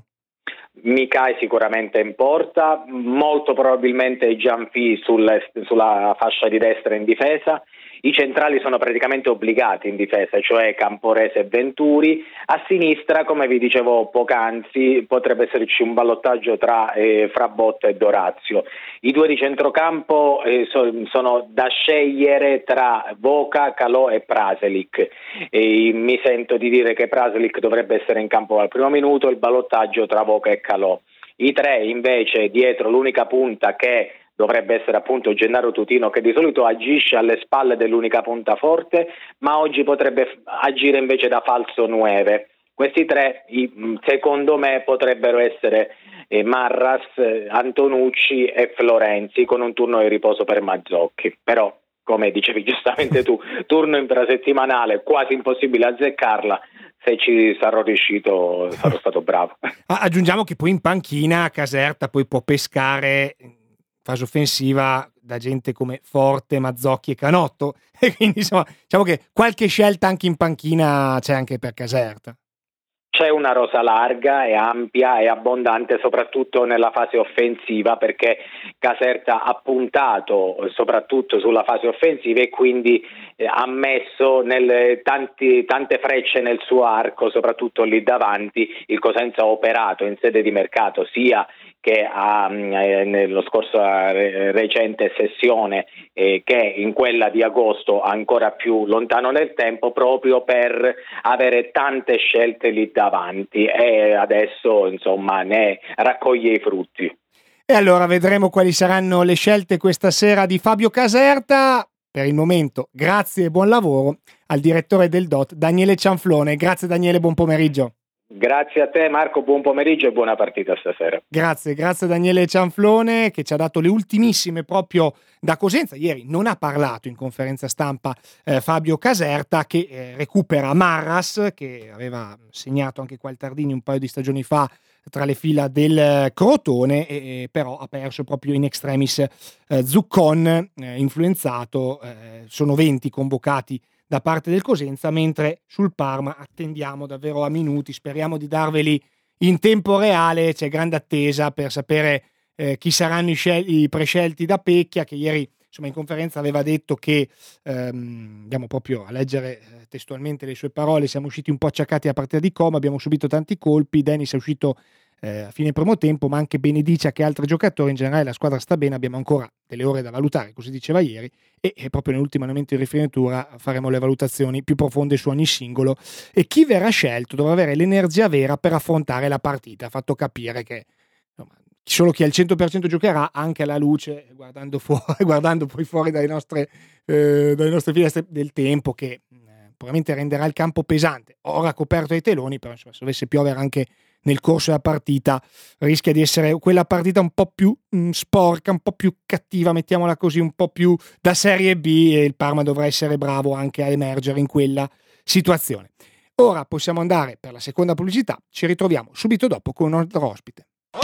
Micai sicuramente in porta, molto probabilmente Gianfi sul, sulla fascia di destra in difesa. I centrali sono praticamente obbligati in difesa, cioè Camporese e Venturi. A sinistra, come vi dicevo poc'anzi, potrebbe esserci un ballottaggio tra eh, Frabotta e D'Orazio. I due di centrocampo eh, so, sono da scegliere tra Voca, Calò e Praselic. E mi sento di dire che Praselic dovrebbe essere in campo al primo minuto, il ballottaggio tra Voca e Calò. I tre invece dietro, l'unica punta che dovrebbe essere appunto Gennaro Tutino, che di solito agisce alle spalle dell'unica punta forte, ma oggi potrebbe agire invece da falso nove. Questi tre, secondo me, potrebbero essere eh, Marras, Antonucci e Florenzi, con un turno di riposo per Mazzocchi. Però, come dicevi giustamente tu, turno infrasettimanale, quasi impossibile azzeccarla. Se ci sarò riuscito, sarò stato bravo. Aggiungiamo che poi in panchina Caserta poi può pescare fase offensiva da gente come Forte, Mazzocchi e Canotto, e quindi insomma diciamo che qualche scelta anche in panchina c'è anche per Caserta. C'è una rosa larga e ampia e abbondante soprattutto nella fase offensiva, perché Caserta ha puntato soprattutto sulla fase offensiva e quindi eh, ha messo nelle tanti, tante frecce nel suo arco, soprattutto lì davanti. Il Cosenza ha operato in sede di mercato sia che ha eh, nello scorso eh, recente sessione eh, che in quella di agosto ancora più lontano nel tempo, proprio per avere tante scelte lì davanti, e adesso insomma ne raccoglie i frutti. E allora vedremo quali saranno le scelte questa sera di Fabio Caserta. Per il momento grazie e buon lavoro al direttore del D O T Daniele Cianflone. Grazie Daniele, buon pomeriggio. Grazie a te Marco, buon pomeriggio e buona partita stasera. Grazie, grazie Daniele Cianflone, che ci ha dato le ultimissime proprio da Cosenza. Ieri non ha parlato in conferenza stampa eh, Fabio Caserta, che eh, recupera Marras, che aveva segnato anche Gualtardini un paio di stagioni fa tra le fila del Crotone, e però ha perso proprio in extremis eh, Zuccon, eh, influenzato. Eh, sono venti convocati da parte del Cosenza, mentre sul Parma attendiamo davvero a minuti, speriamo di darveli in tempo reale. C'è grande attesa per sapere eh, chi saranno i, scel- i prescelti da Pecchia, che ieri insomma in conferenza aveva detto che ehm, andiamo proprio a leggere eh, testualmente le sue parole: siamo usciti un po' acciaccati a partita di Como, abbiamo subito tanti colpi, Dennis è uscito eh, a fine primo tempo, ma anche Benedicia che altri giocatori, in generale la squadra sta bene, abbiamo ancora delle ore da valutare, così diceva ieri, e, e proprio nell'ultimo momento di rifinitura faremo le valutazioni più profonde su ogni singolo, e chi verrà scelto dovrà avere l'energia vera per affrontare la partita. Ha fatto capire che insomma, solo chi al cento per cento giocherà, anche alla luce, guardando fuori, guardando poi fuori dalle nostre, eh, dalle nostre finestre del tempo, che eh, probabilmente renderà il campo pesante, ora coperto ai teloni, però insomma, se dovesse piovere anche nel corso della partita rischia di essere quella partita un po' più mh, sporca, un po' più cattiva, mettiamola così, un po' più da Serie B, e il Parma dovrà essere bravo anche a emergere in quella situazione. Ora possiamo andare per la seconda pubblicità, ci ritroviamo subito dopo con un altro ospite.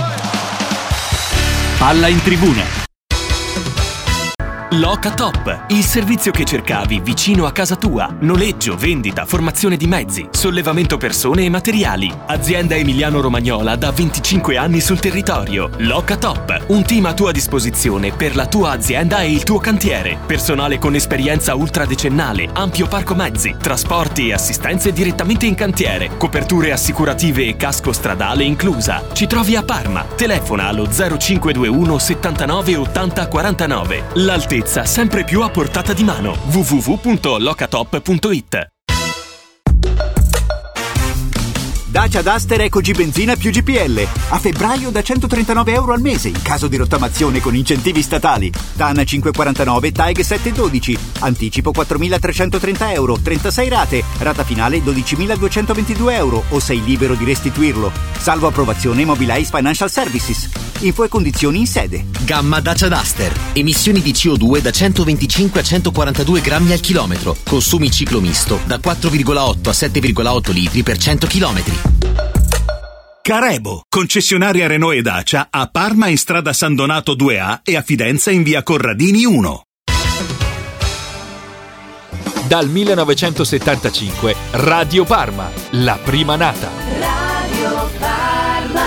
Palla in tribuna. Locatop, il servizio che cercavi vicino a casa tua. Noleggio, vendita, formazione di mezzi, sollevamento persone e materiali. Azienda emiliano-romagnola da venticinque anni sul territorio. Locatop, un team a tua disposizione per la tua azienda e il tuo cantiere. Personale con esperienza ultradecennale, ampio parco mezzi, trasporti e assistenze direttamente in cantiere, coperture assicurative e casco stradale inclusa. Ci trovi a Parma. Telefona allo zero cinque due uno settantanove ottanta quarantanove. L'altezza sempre più a portata di mano. w w w punto locatop punto it. Dacia Duster Eco G Benzina più G P L. A febbraio da centotrentanove euro al mese in caso di rottamazione con incentivi statali. TAN cinquecentoquarantanove, TAEG settecentododici. Anticipo quattromilatrecentotrenta euro, trentasei rate. Rata finale dodicimiladuecentoventidue euro o sei libero di restituirlo. Salvo approvazione Mobilize Financial Services. Info e condizioni in sede. Gamma Dacia Duster. Emissioni di C O due da centoventicinque a centoquarantadue grammi al chilometro. Consumi ciclo misto da quattro virgola otto a sette virgola otto litri per cento chilometri. Carebo, concessionaria Renault e Dacia a Parma in strada San Donato due A e a Fidenza in via Corradini uno. Dal millenovecentosettantacinque Radio Parma, la prima nata. Radio Parma.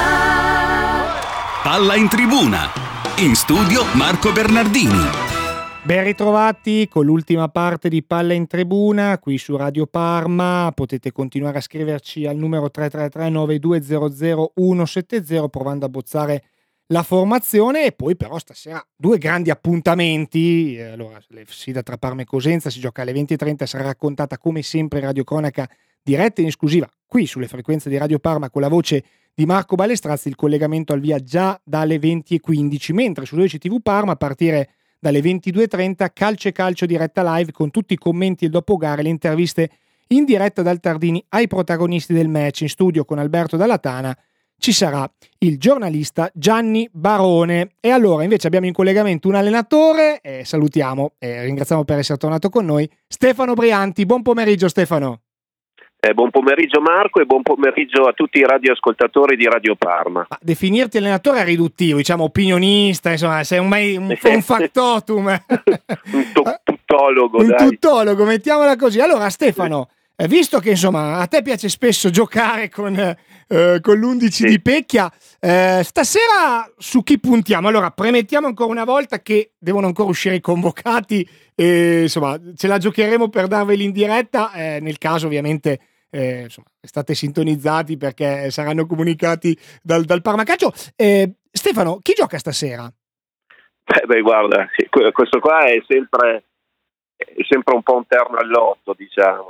Palla in tribuna. In studio Marco Bernardini. Ben ritrovati con l'ultima parte di Palla in Tribuna qui su Radio Parma. Potete continuare a scriverci al numero tre tre tre nove due zero zero uno sette zero provando a bozzare la formazione. E poi però stasera due grandi appuntamenti. Allora, la sfida tra Parma e Cosenza si gioca alle venti e trenta, sarà raccontata come sempre in radiocronaca diretta in esclusiva qui sulle frequenze di Radio Parma con la voce di Marco Balestrazzi. Il collegamento al via già dalle venti e quindici, mentre su dodici tivù Parma a partire dalle ventidue e trenta Calcio e Calcio diretta live con tutti i commenti e il dopogare, le interviste in diretta dal Tardini ai protagonisti del match. In studio con Alberto Dalla Tana ci sarà il giornalista Gianni Barone. E allora invece abbiamo in collegamento un allenatore e salutiamo e ringraziamo per essere tornato con noi Stefano Brianti. Buon pomeriggio Stefano. Eh, buon pomeriggio Marco e buon pomeriggio a tutti i radioascoltatori di Radio Parma. Ma definirti allenatore è riduttivo, diciamo opinionista, insomma, sei un, un, un factotum. un to- tuttologo, un dai. tuttologo, mettiamola così. Allora Stefano, eh, visto che insomma a te piace spesso giocare con, eh, con l'undici sì. di Pecchia, eh, stasera su chi puntiamo? Allora premettiamo ancora una volta che devono ancora uscire i convocati e insomma ce la giocheremo per darveli in diretta, eh, nel caso ovviamente eh, insomma, state sintonizzati perché saranno comunicati dal, dal Parma Calcio. Eh, Stefano, chi gioca stasera? Beh, beh guarda, questo qua è sempre, è sempre un po' un terno all'otto, diciamo,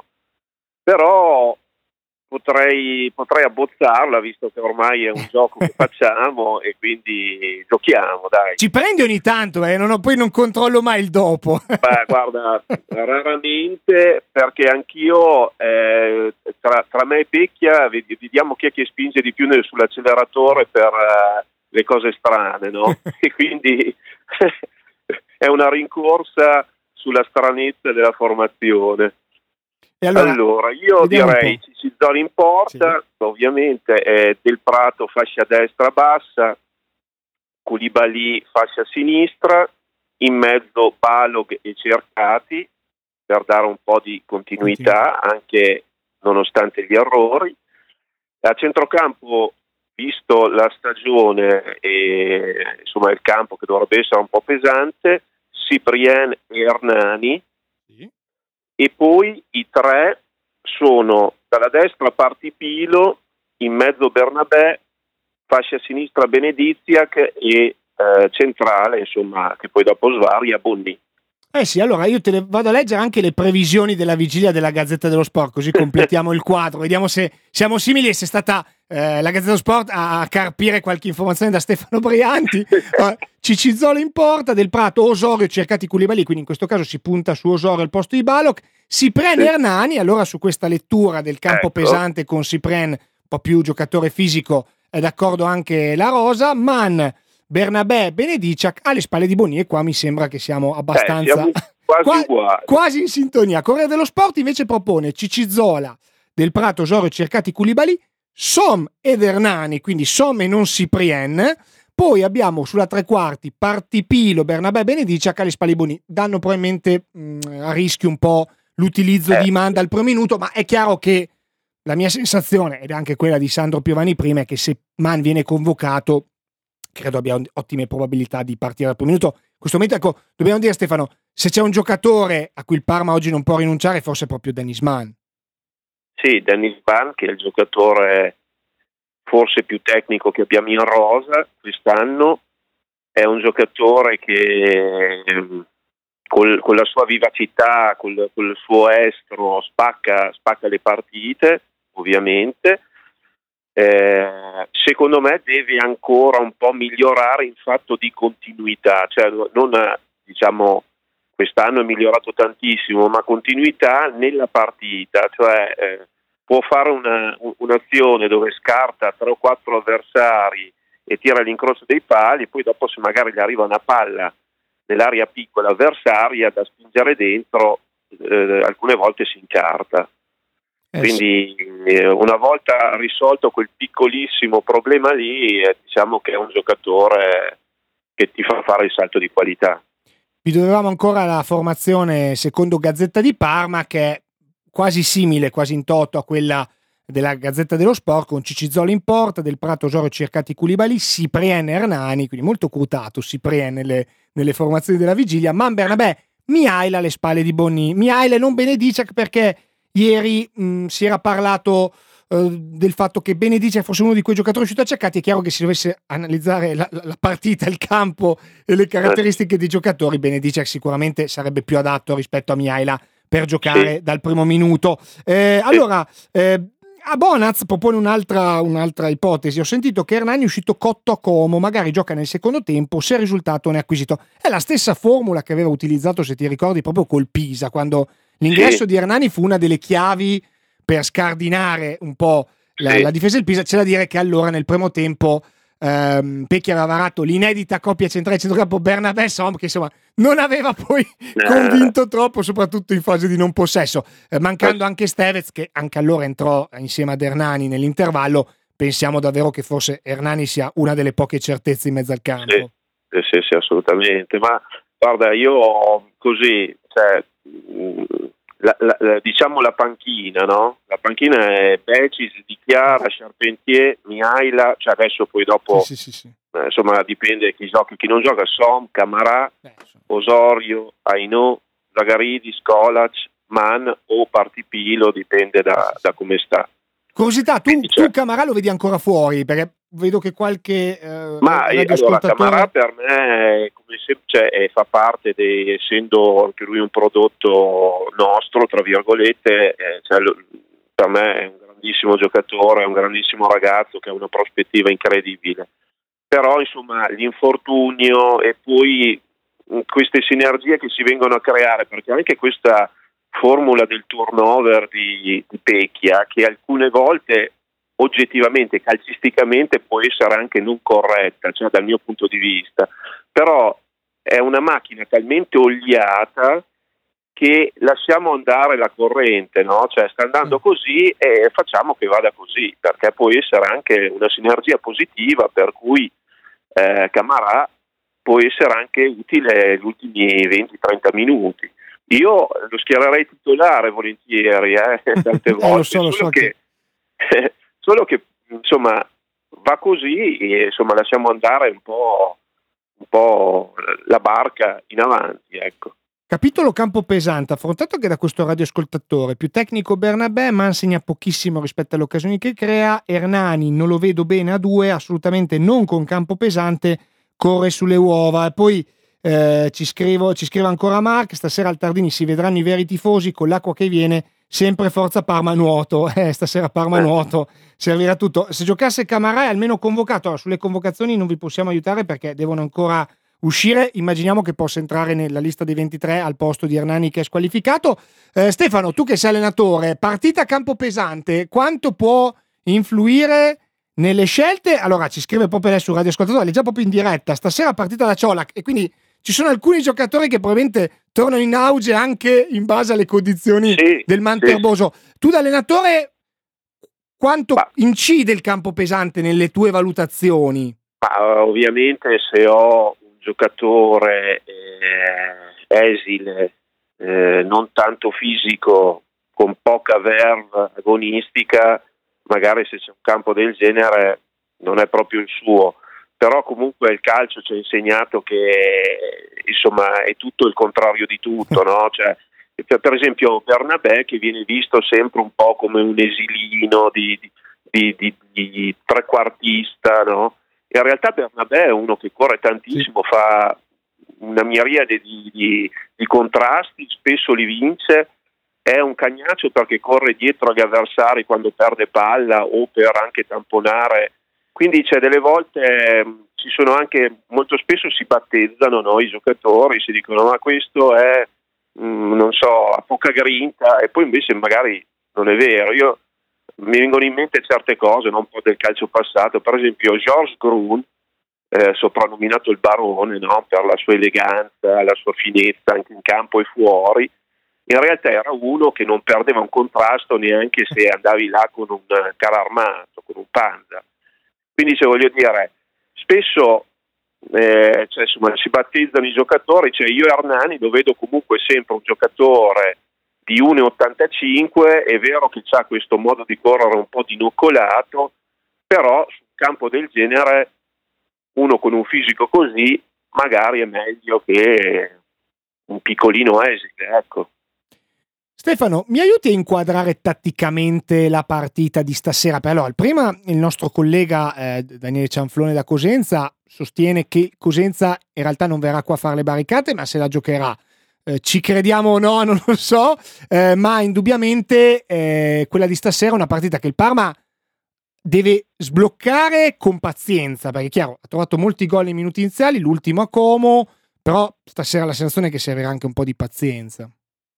però potrei, potrei abbozzarla visto che ormai è un gioco che facciamo e quindi giochiamo, dai. Ci prendi ogni tanto, eh? non ho, poi non controllo mai il dopo. Beh, guarda, raramente, perché anch'io eh, tra, tra me e Pecchia vediamo chi è che spinge di più nel, sull'acceleratore per uh, le cose strane, no? E quindi è una rincorsa sulla stranezza della formazione. E allora, allora io direi Cicizzoli in porta, sì. Ovviamente è Del Prato fascia destra bassa, Koulibaly fascia sinistra, in mezzo Balog e Cercati per dare un po' di continuità anche nonostante gli errori. A centrocampo, visto la stagione e insomma il campo che dovrebbe essere un po' pesante, Cyprien e Hernani. E poi i tre sono dalla destra Partipilo, in mezzo Bernabé, fascia sinistra Benediziak e eh, centrale, insomma, che poi dopo svaria Bonni. Eh sì, allora io te le vado a leggere anche le previsioni della vigilia della Gazzetta dello Sport, così completiamo il quadro, vediamo se siamo simili e se è stata eh, la Gazzetta dello Sport a, a carpire qualche informazione da Stefano Brianti. uh, Cicizzolo in porta, Del Prato, Osorio, Cercati, Koulibaly, quindi in questo caso si punta su Osorio al posto di Balog, Cyprien e Hernani. Allora su questa lettura del campo ecco. pesante con Cyprien, un po' più giocatore fisico, è d'accordo anche la Rosa, Man, Bernabé, Benediciak alle spalle di Boni, e qua mi sembra che siamo abbastanza eh, siamo quasi, qua, quasi in sintonia. Corriere dello Sport invece propone Cicizzola, Del Prato, Osorio, Cercati, Koulibaly, Som ed Hernani, quindi Som e non Cyprien. Poi abbiamo sulla tre quarti Partipilo, Bernabé, Benediciak alle spalle di Boni. Danno probabilmente mh, a rischio un po' l'utilizzo eh. di Man dal primo minuto, ma è chiaro che la mia sensazione, ed è anche quella di Sandro Piovani prima, è che se Man viene convocato credo abbia ottime probabilità di partire dal primo minuto. In questo momento, ecco, dobbiamo dire, Stefano, se c'è un giocatore a cui il Parma oggi non può rinunciare, forse è proprio Dennis Man. Sì, Dennis Man, che è il giocatore forse più tecnico che abbiamo in rosa quest'anno, è un giocatore che col, con la sua vivacità, col, col suo estro spacca, spacca le partite, ovviamente. eh, secondo me deve ancora un po' migliorare in fatto di continuità, cioè non diciamo quest'anno è migliorato tantissimo, ma continuità nella partita, cioè eh, può fare una, un'azione dove scarta tre o quattro avversari e tira l'incrocio dei pali, poi dopo se magari gli arriva una palla nell'area piccola avversaria da spingere dentro, eh, alcune volte si incarta. Eh, Quindi eh, una volta risolto quel piccolissimo problema lì, eh, diciamo che è un giocatore che ti fa fare il salto di qualità. Vi dovevamo ancora la formazione secondo Gazzetta di Parma, che è quasi simile, quasi in toto a quella della Gazzetta dello Sport, con Cicizzoli in porta, Del Prato, Osorio, Cercati, Koulibaly, Cyprien, Hernani, quindi molto crutato Cyprien nelle, nelle formazioni della vigilia, Man, Bernabé, Mihaila alle spalle di Bonny, Mihaila e non Benedicek, perché ieri mh, si era parlato uh, del fatto che Benedicek fosse uno di quei giocatori usciti acciaccati. È chiaro che se dovesse analizzare la, la partita, il campo e le caratteristiche dei giocatori, Benedicek sicuramente sarebbe più adatto rispetto a Mihaila per giocare sì. dal primo minuto. Eh, allora, eh, a Bonaz propone un'altra, un'altra ipotesi. Ho sentito che Hernani è uscito cotto a Como, magari gioca nel secondo tempo se il risultato ne è acquisito. È la stessa formula che aveva utilizzato, se ti ricordi, proprio col Pisa, quando l'ingresso sì. di Hernani fu una delle chiavi per scardinare un po' la, sì. la difesa del Pisa. C'è da dire che allora nel primo tempo ehm, Pecchi aveva varato l'inedita coppia centrale centrocampo Bernabé Som, che insomma non aveva poi eh. convinto troppo, soprattutto in fase di non possesso, eh, mancando eh. anche Stevez, che anche allora entrò insieme ad Hernani nell'intervallo. Pensiamo davvero che forse Hernani sia una delle poche certezze in mezzo al campo. Sì, sì, sì, sì, assolutamente. Ma guarda, io così, cioè, la, la, la, diciamo la panchina, no? La panchina è Becis, Di Chiara, Charpentier, Mihaila, cioè adesso poi dopo sì, sì, sì. Eh, insomma dipende chi gioca e chi non gioca, Som, Camarà, Osorio, Ainò, Zagaridis, Skolac, Man o Partipilo, dipende da, da come sta. Curiosità, tu, tu Camarà lo vedi ancora fuori? Perché vedo che qualche eh, ma io, allora Camarà per me come se, cioè, fa parte di, essendo anche lui un prodotto nostro tra virgolette, eh, cioè, per me è un grandissimo giocatore, è un grandissimo ragazzo che ha una prospettiva incredibile, però insomma l'infortunio e poi queste sinergie che si vengono a creare, perché anche questa formula del turnover di, di Pecchia, che alcune volte oggettivamente, calcisticamente può essere anche non corretta, cioè dal mio punto di vista, però è una macchina talmente oliata che lasciamo andare la corrente, no? Cioè sta andando così e facciamo che vada così, perché può essere anche una sinergia positiva, per cui eh, Camarà può essere anche utile gli ultimi venti trenta minuti. Io lo schiererei titolare volentieri, eh, tante volte, eh, lo so, lo so solo che, che... solo che insomma va così e insomma lasciamo andare un po', un po' la barca in avanti, ecco. Capitolo campo pesante, affrontato anche da questo radioascoltatore. Più tecnico Bernabé, ma insegna pochissimo rispetto alle occasioni che crea. Hernani non lo vedo bene a due, assolutamente non con campo pesante, corre sulle uova. E poi eh, ci, scrivo, ci scrive ancora Mark, stasera al Tardini si vedranno i veri tifosi, con l'acqua che viene sempre forza Parma nuoto. Eh, stasera Parma nuoto servirà tutto. Se giocasse Camarà è almeno convocato. Allora, sulle convocazioni non vi possiamo aiutare perché devono ancora uscire. Immaginiamo che possa entrare nella lista dei ventitré al posto di Hernani, che è squalificato. eh, Stefano, tu che sei allenatore, partita a campo pesante, quanto può influire nelle scelte? Allora ci scrive proprio adesso Radio Ascoltatore, è già proprio in diretta, stasera partita da Ciolac, e quindi ci sono alcuni giocatori che probabilmente tornano in auge anche in base alle condizioni sì, del Manterboso. Sì. Tu da allenatore quanto Ma. incide il campo pesante nelle tue valutazioni? Ma, ovviamente se ho un giocatore eh, esile, eh, non tanto fisico, con poca verve agonistica, magari se c'è un campo del genere non è proprio il suo. Però comunque il calcio ci ha insegnato che insomma è tutto il contrario di tutto, no? Cioè, per esempio Bernabé, che viene visto sempre un po' come un esilino di, di, di, di trequartista, no? In realtà Bernabé è uno che corre tantissimo, sì. Fa una miriade di, di, di contrasti, spesso li vince, è un cagnaccio perché corre dietro agli avversari quando perde palla o per anche tamponare, quindi c'è delle volte eh, ci sono anche, molto spesso si battezzano, no, i giocatori, si dicono ma questo è mh, non so, ha poca grinta, e poi invece magari non è vero. Io mi vengono in mente certe cose, no, un po' del calcio passato, per esempio Georges Grun, eh, soprannominato il barone, no, per la sua eleganza, la sua finezza anche in campo e fuori. In realtà era uno che non perdeva un contrasto neanche se andavi là con un carro armato, con un Panzer. Quindi, se voglio dire, spesso eh, cioè, insomma, si battezzano i giocatori, cioè io Hernani lo vedo comunque sempre un giocatore di uno virgola ottantacinque, è vero che ha questo modo di correre un po' dinoccolato, però sul campo del genere uno con un fisico così magari è meglio che un piccolino esile, ecco. Stefano, mi aiuti a inquadrare tatticamente la partita di stasera? Per allora, prima il nostro collega eh, Daniele Cianflone da Cosenza sostiene che Cosenza in realtà non verrà qua a fare le barricate, ma se la giocherà. Eh, ci crediamo o no, non lo so, eh, ma indubbiamente eh, quella di stasera è una partita che il Parma deve sbloccare con pazienza, perché chiaro, ha trovato molti gol nei minuti iniziali, l'ultimo a Como, però stasera la sensazione è che servirà anche un po' di pazienza.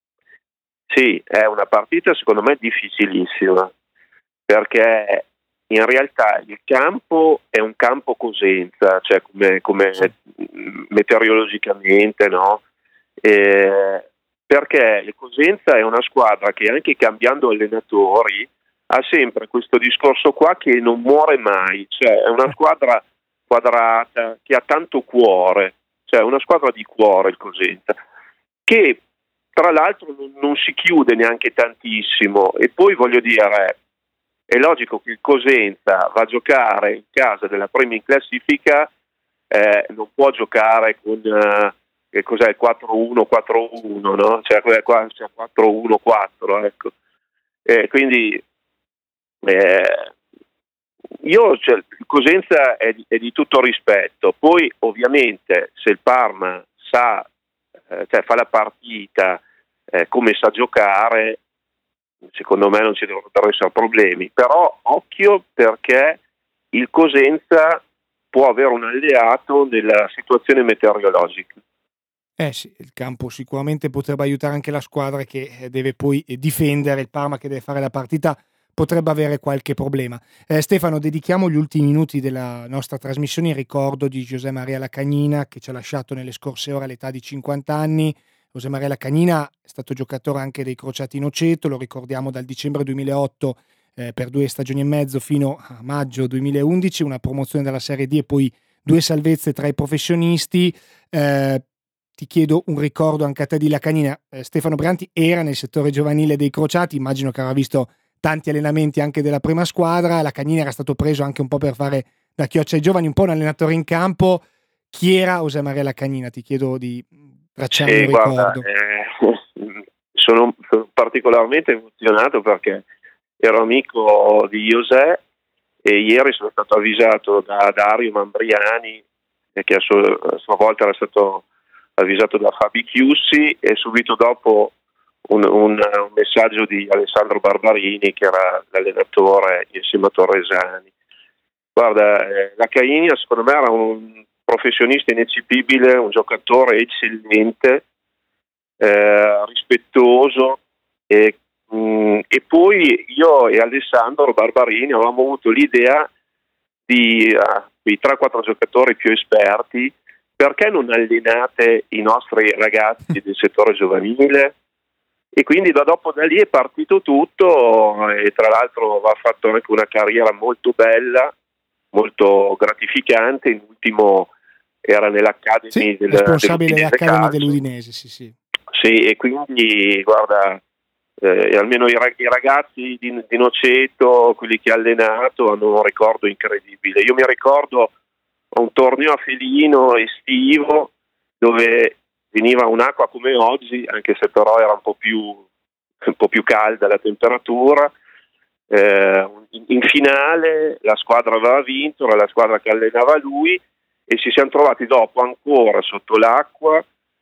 Sì, è una partita secondo me difficilissima, perché in realtà il campo è un campo Cosenza, cioè come, come sì. meteorologicamente, no? Eh, perché il Cosenza è una squadra che anche cambiando allenatori ha sempre questo discorso qua che non muore mai, cioè è una squadra quadrata che ha tanto cuore, cioè una squadra di cuore il Cosenza, che tra l'altro non, non si chiude neanche tantissimo. E poi voglio dire, è logico che il Cosenza va a giocare in casa della prima in classifica, eh, non può giocare con uh, che cos'è il quattro uno quattro uno, no? Cioè quattro uno quattro, ecco. Eh, quindi eh, io, cioè, il Cosenza è di, è di tutto rispetto. Poi ovviamente se il Parma sa, eh, cioè fa la partita Eh, come sa giocare, secondo me non ci dovrebbero essere problemi, però occhio, perché il Cosenza può avere un alleato nella situazione meteorologica. Eh sì, il campo sicuramente potrebbe aiutare anche la squadra che deve poi difendere, il Parma che deve fare la partita potrebbe avere qualche problema. Eh, Stefano, dedichiamo gli ultimi minuti della nostra trasmissione in ricordo di José María Lacagnina, che ci ha lasciato nelle scorse ore all'età di cinquanta anni. José María Lacagnina è stato giocatore anche dei Crociati Noceto, lo ricordiamo dal dicembre duemilaotto eh, per due stagioni e mezzo fino a maggio duemilaundici, una promozione della Serie D e poi due salvezze tra i professionisti. Eh, ti chiedo un ricordo anche a te di Lacagnina. Eh, Stefano Brianti era nel settore giovanile dei Crociati, immagino che avrà visto tanti allenamenti anche della prima squadra. Lacagnina era stato preso anche un po' per fare da chioccia ai giovani, un po' un allenatore in campo. Chi era José María Lacagnina? Ti chiedo di tracciare sì, un guarda, ricordo. Eh, sono, sono particolarmente emozionato perché ero amico di José e ieri sono stato avvisato da Dario Mambriani, che a sua, a sua volta era stato avvisato da Fabi Chiussi, e subito dopo un, un, un messaggio di Alessandro Barbarini, che era l'allenatore insieme a Torresani. Guarda, eh, Lacagnina secondo me era un professionista ineccepibile, un giocatore eccellente, eh, rispettoso, e, mh, e poi io e Alessandro Barbarini avevamo avuto l'idea di uh, i tre quattro giocatori più esperti, perché non allenate i nostri ragazzi del settore giovanile? E quindi da dopo da lì è partito tutto, e tra l'altro ha fatto anche una carriera molto bella, molto gratificante. In ultimo era nell'Academy sì, del, responsabile dell'Udinese, dell'Udinese, sì sì. Sì, e quindi guarda, eh, almeno i, i ragazzi di, di Noceto, quelli che ha allenato, hanno un ricordo incredibile. Io mi ricordo un torneo a Felino estivo dove veniva un'acqua come oggi, anche se però era un po' più, un po' più calda la temperatura. Eh, in, in finale la squadra aveva vinto, era la squadra che allenava lui, e ci siamo trovati dopo ancora sotto l'acqua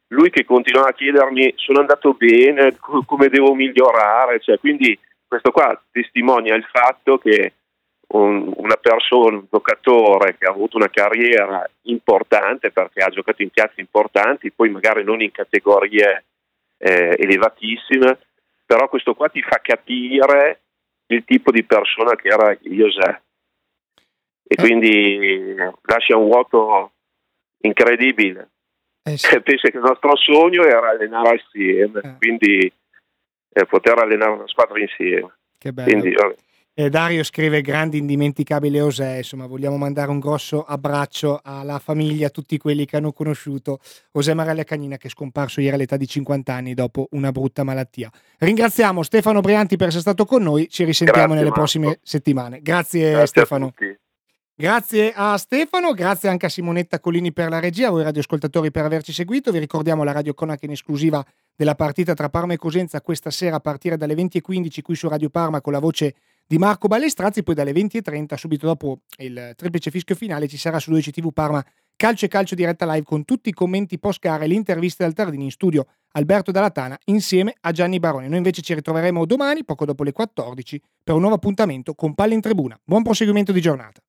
lui che continuava a chiedermi sono andato bene, co- come devo migliorare, cioè, quindi questo qua testimonia il fatto che un, una persona, un giocatore che ha avuto una carriera importante perché ha giocato in piazze importanti, poi magari non in categorie eh, elevatissime, però questo qua ti fa capire il tipo di persona che era José e quindi lascia un vuoto incredibile. Eh sì. Penso che il nostro sogno era allenare assieme, eh. quindi eh, poter allenare una squadra insieme. Che bello. Quindi, eh, Dario scrive grande indimenticabile José, insomma vogliamo mandare un grosso abbraccio alla famiglia, a tutti quelli che hanno conosciuto José Maraglia Cagnina, che è scomparso ieri all'età di cinquanta anni dopo una brutta malattia. Ringraziamo Stefano Brianti per essere stato con noi, ci risentiamo Grazie, nelle Marco. prossime settimane. Grazie, Grazie Stefano. Grazie a Stefano, grazie anche a Simonetta Collini per la regia, a voi radioascoltatori per averci seguito. Vi ricordiamo la radiocronaca in esclusiva della partita tra Parma e Cosenza questa sera a partire dalle venti e quindici qui su Radio Parma con la voce di Marco Balestrazzi, poi dalle venti e trenta subito dopo il triplice fischio finale ci sarà su dodici tivù Parma Calcio e Calcio diretta live con tutti i commenti post gara e le interviste dal Tardini, in studio Alberto Dalla Tana insieme a Gianni Baroni. Noi invece ci ritroveremo domani poco dopo le quattordici per un nuovo appuntamento con Palle in Tribuna. Buon proseguimento di giornata.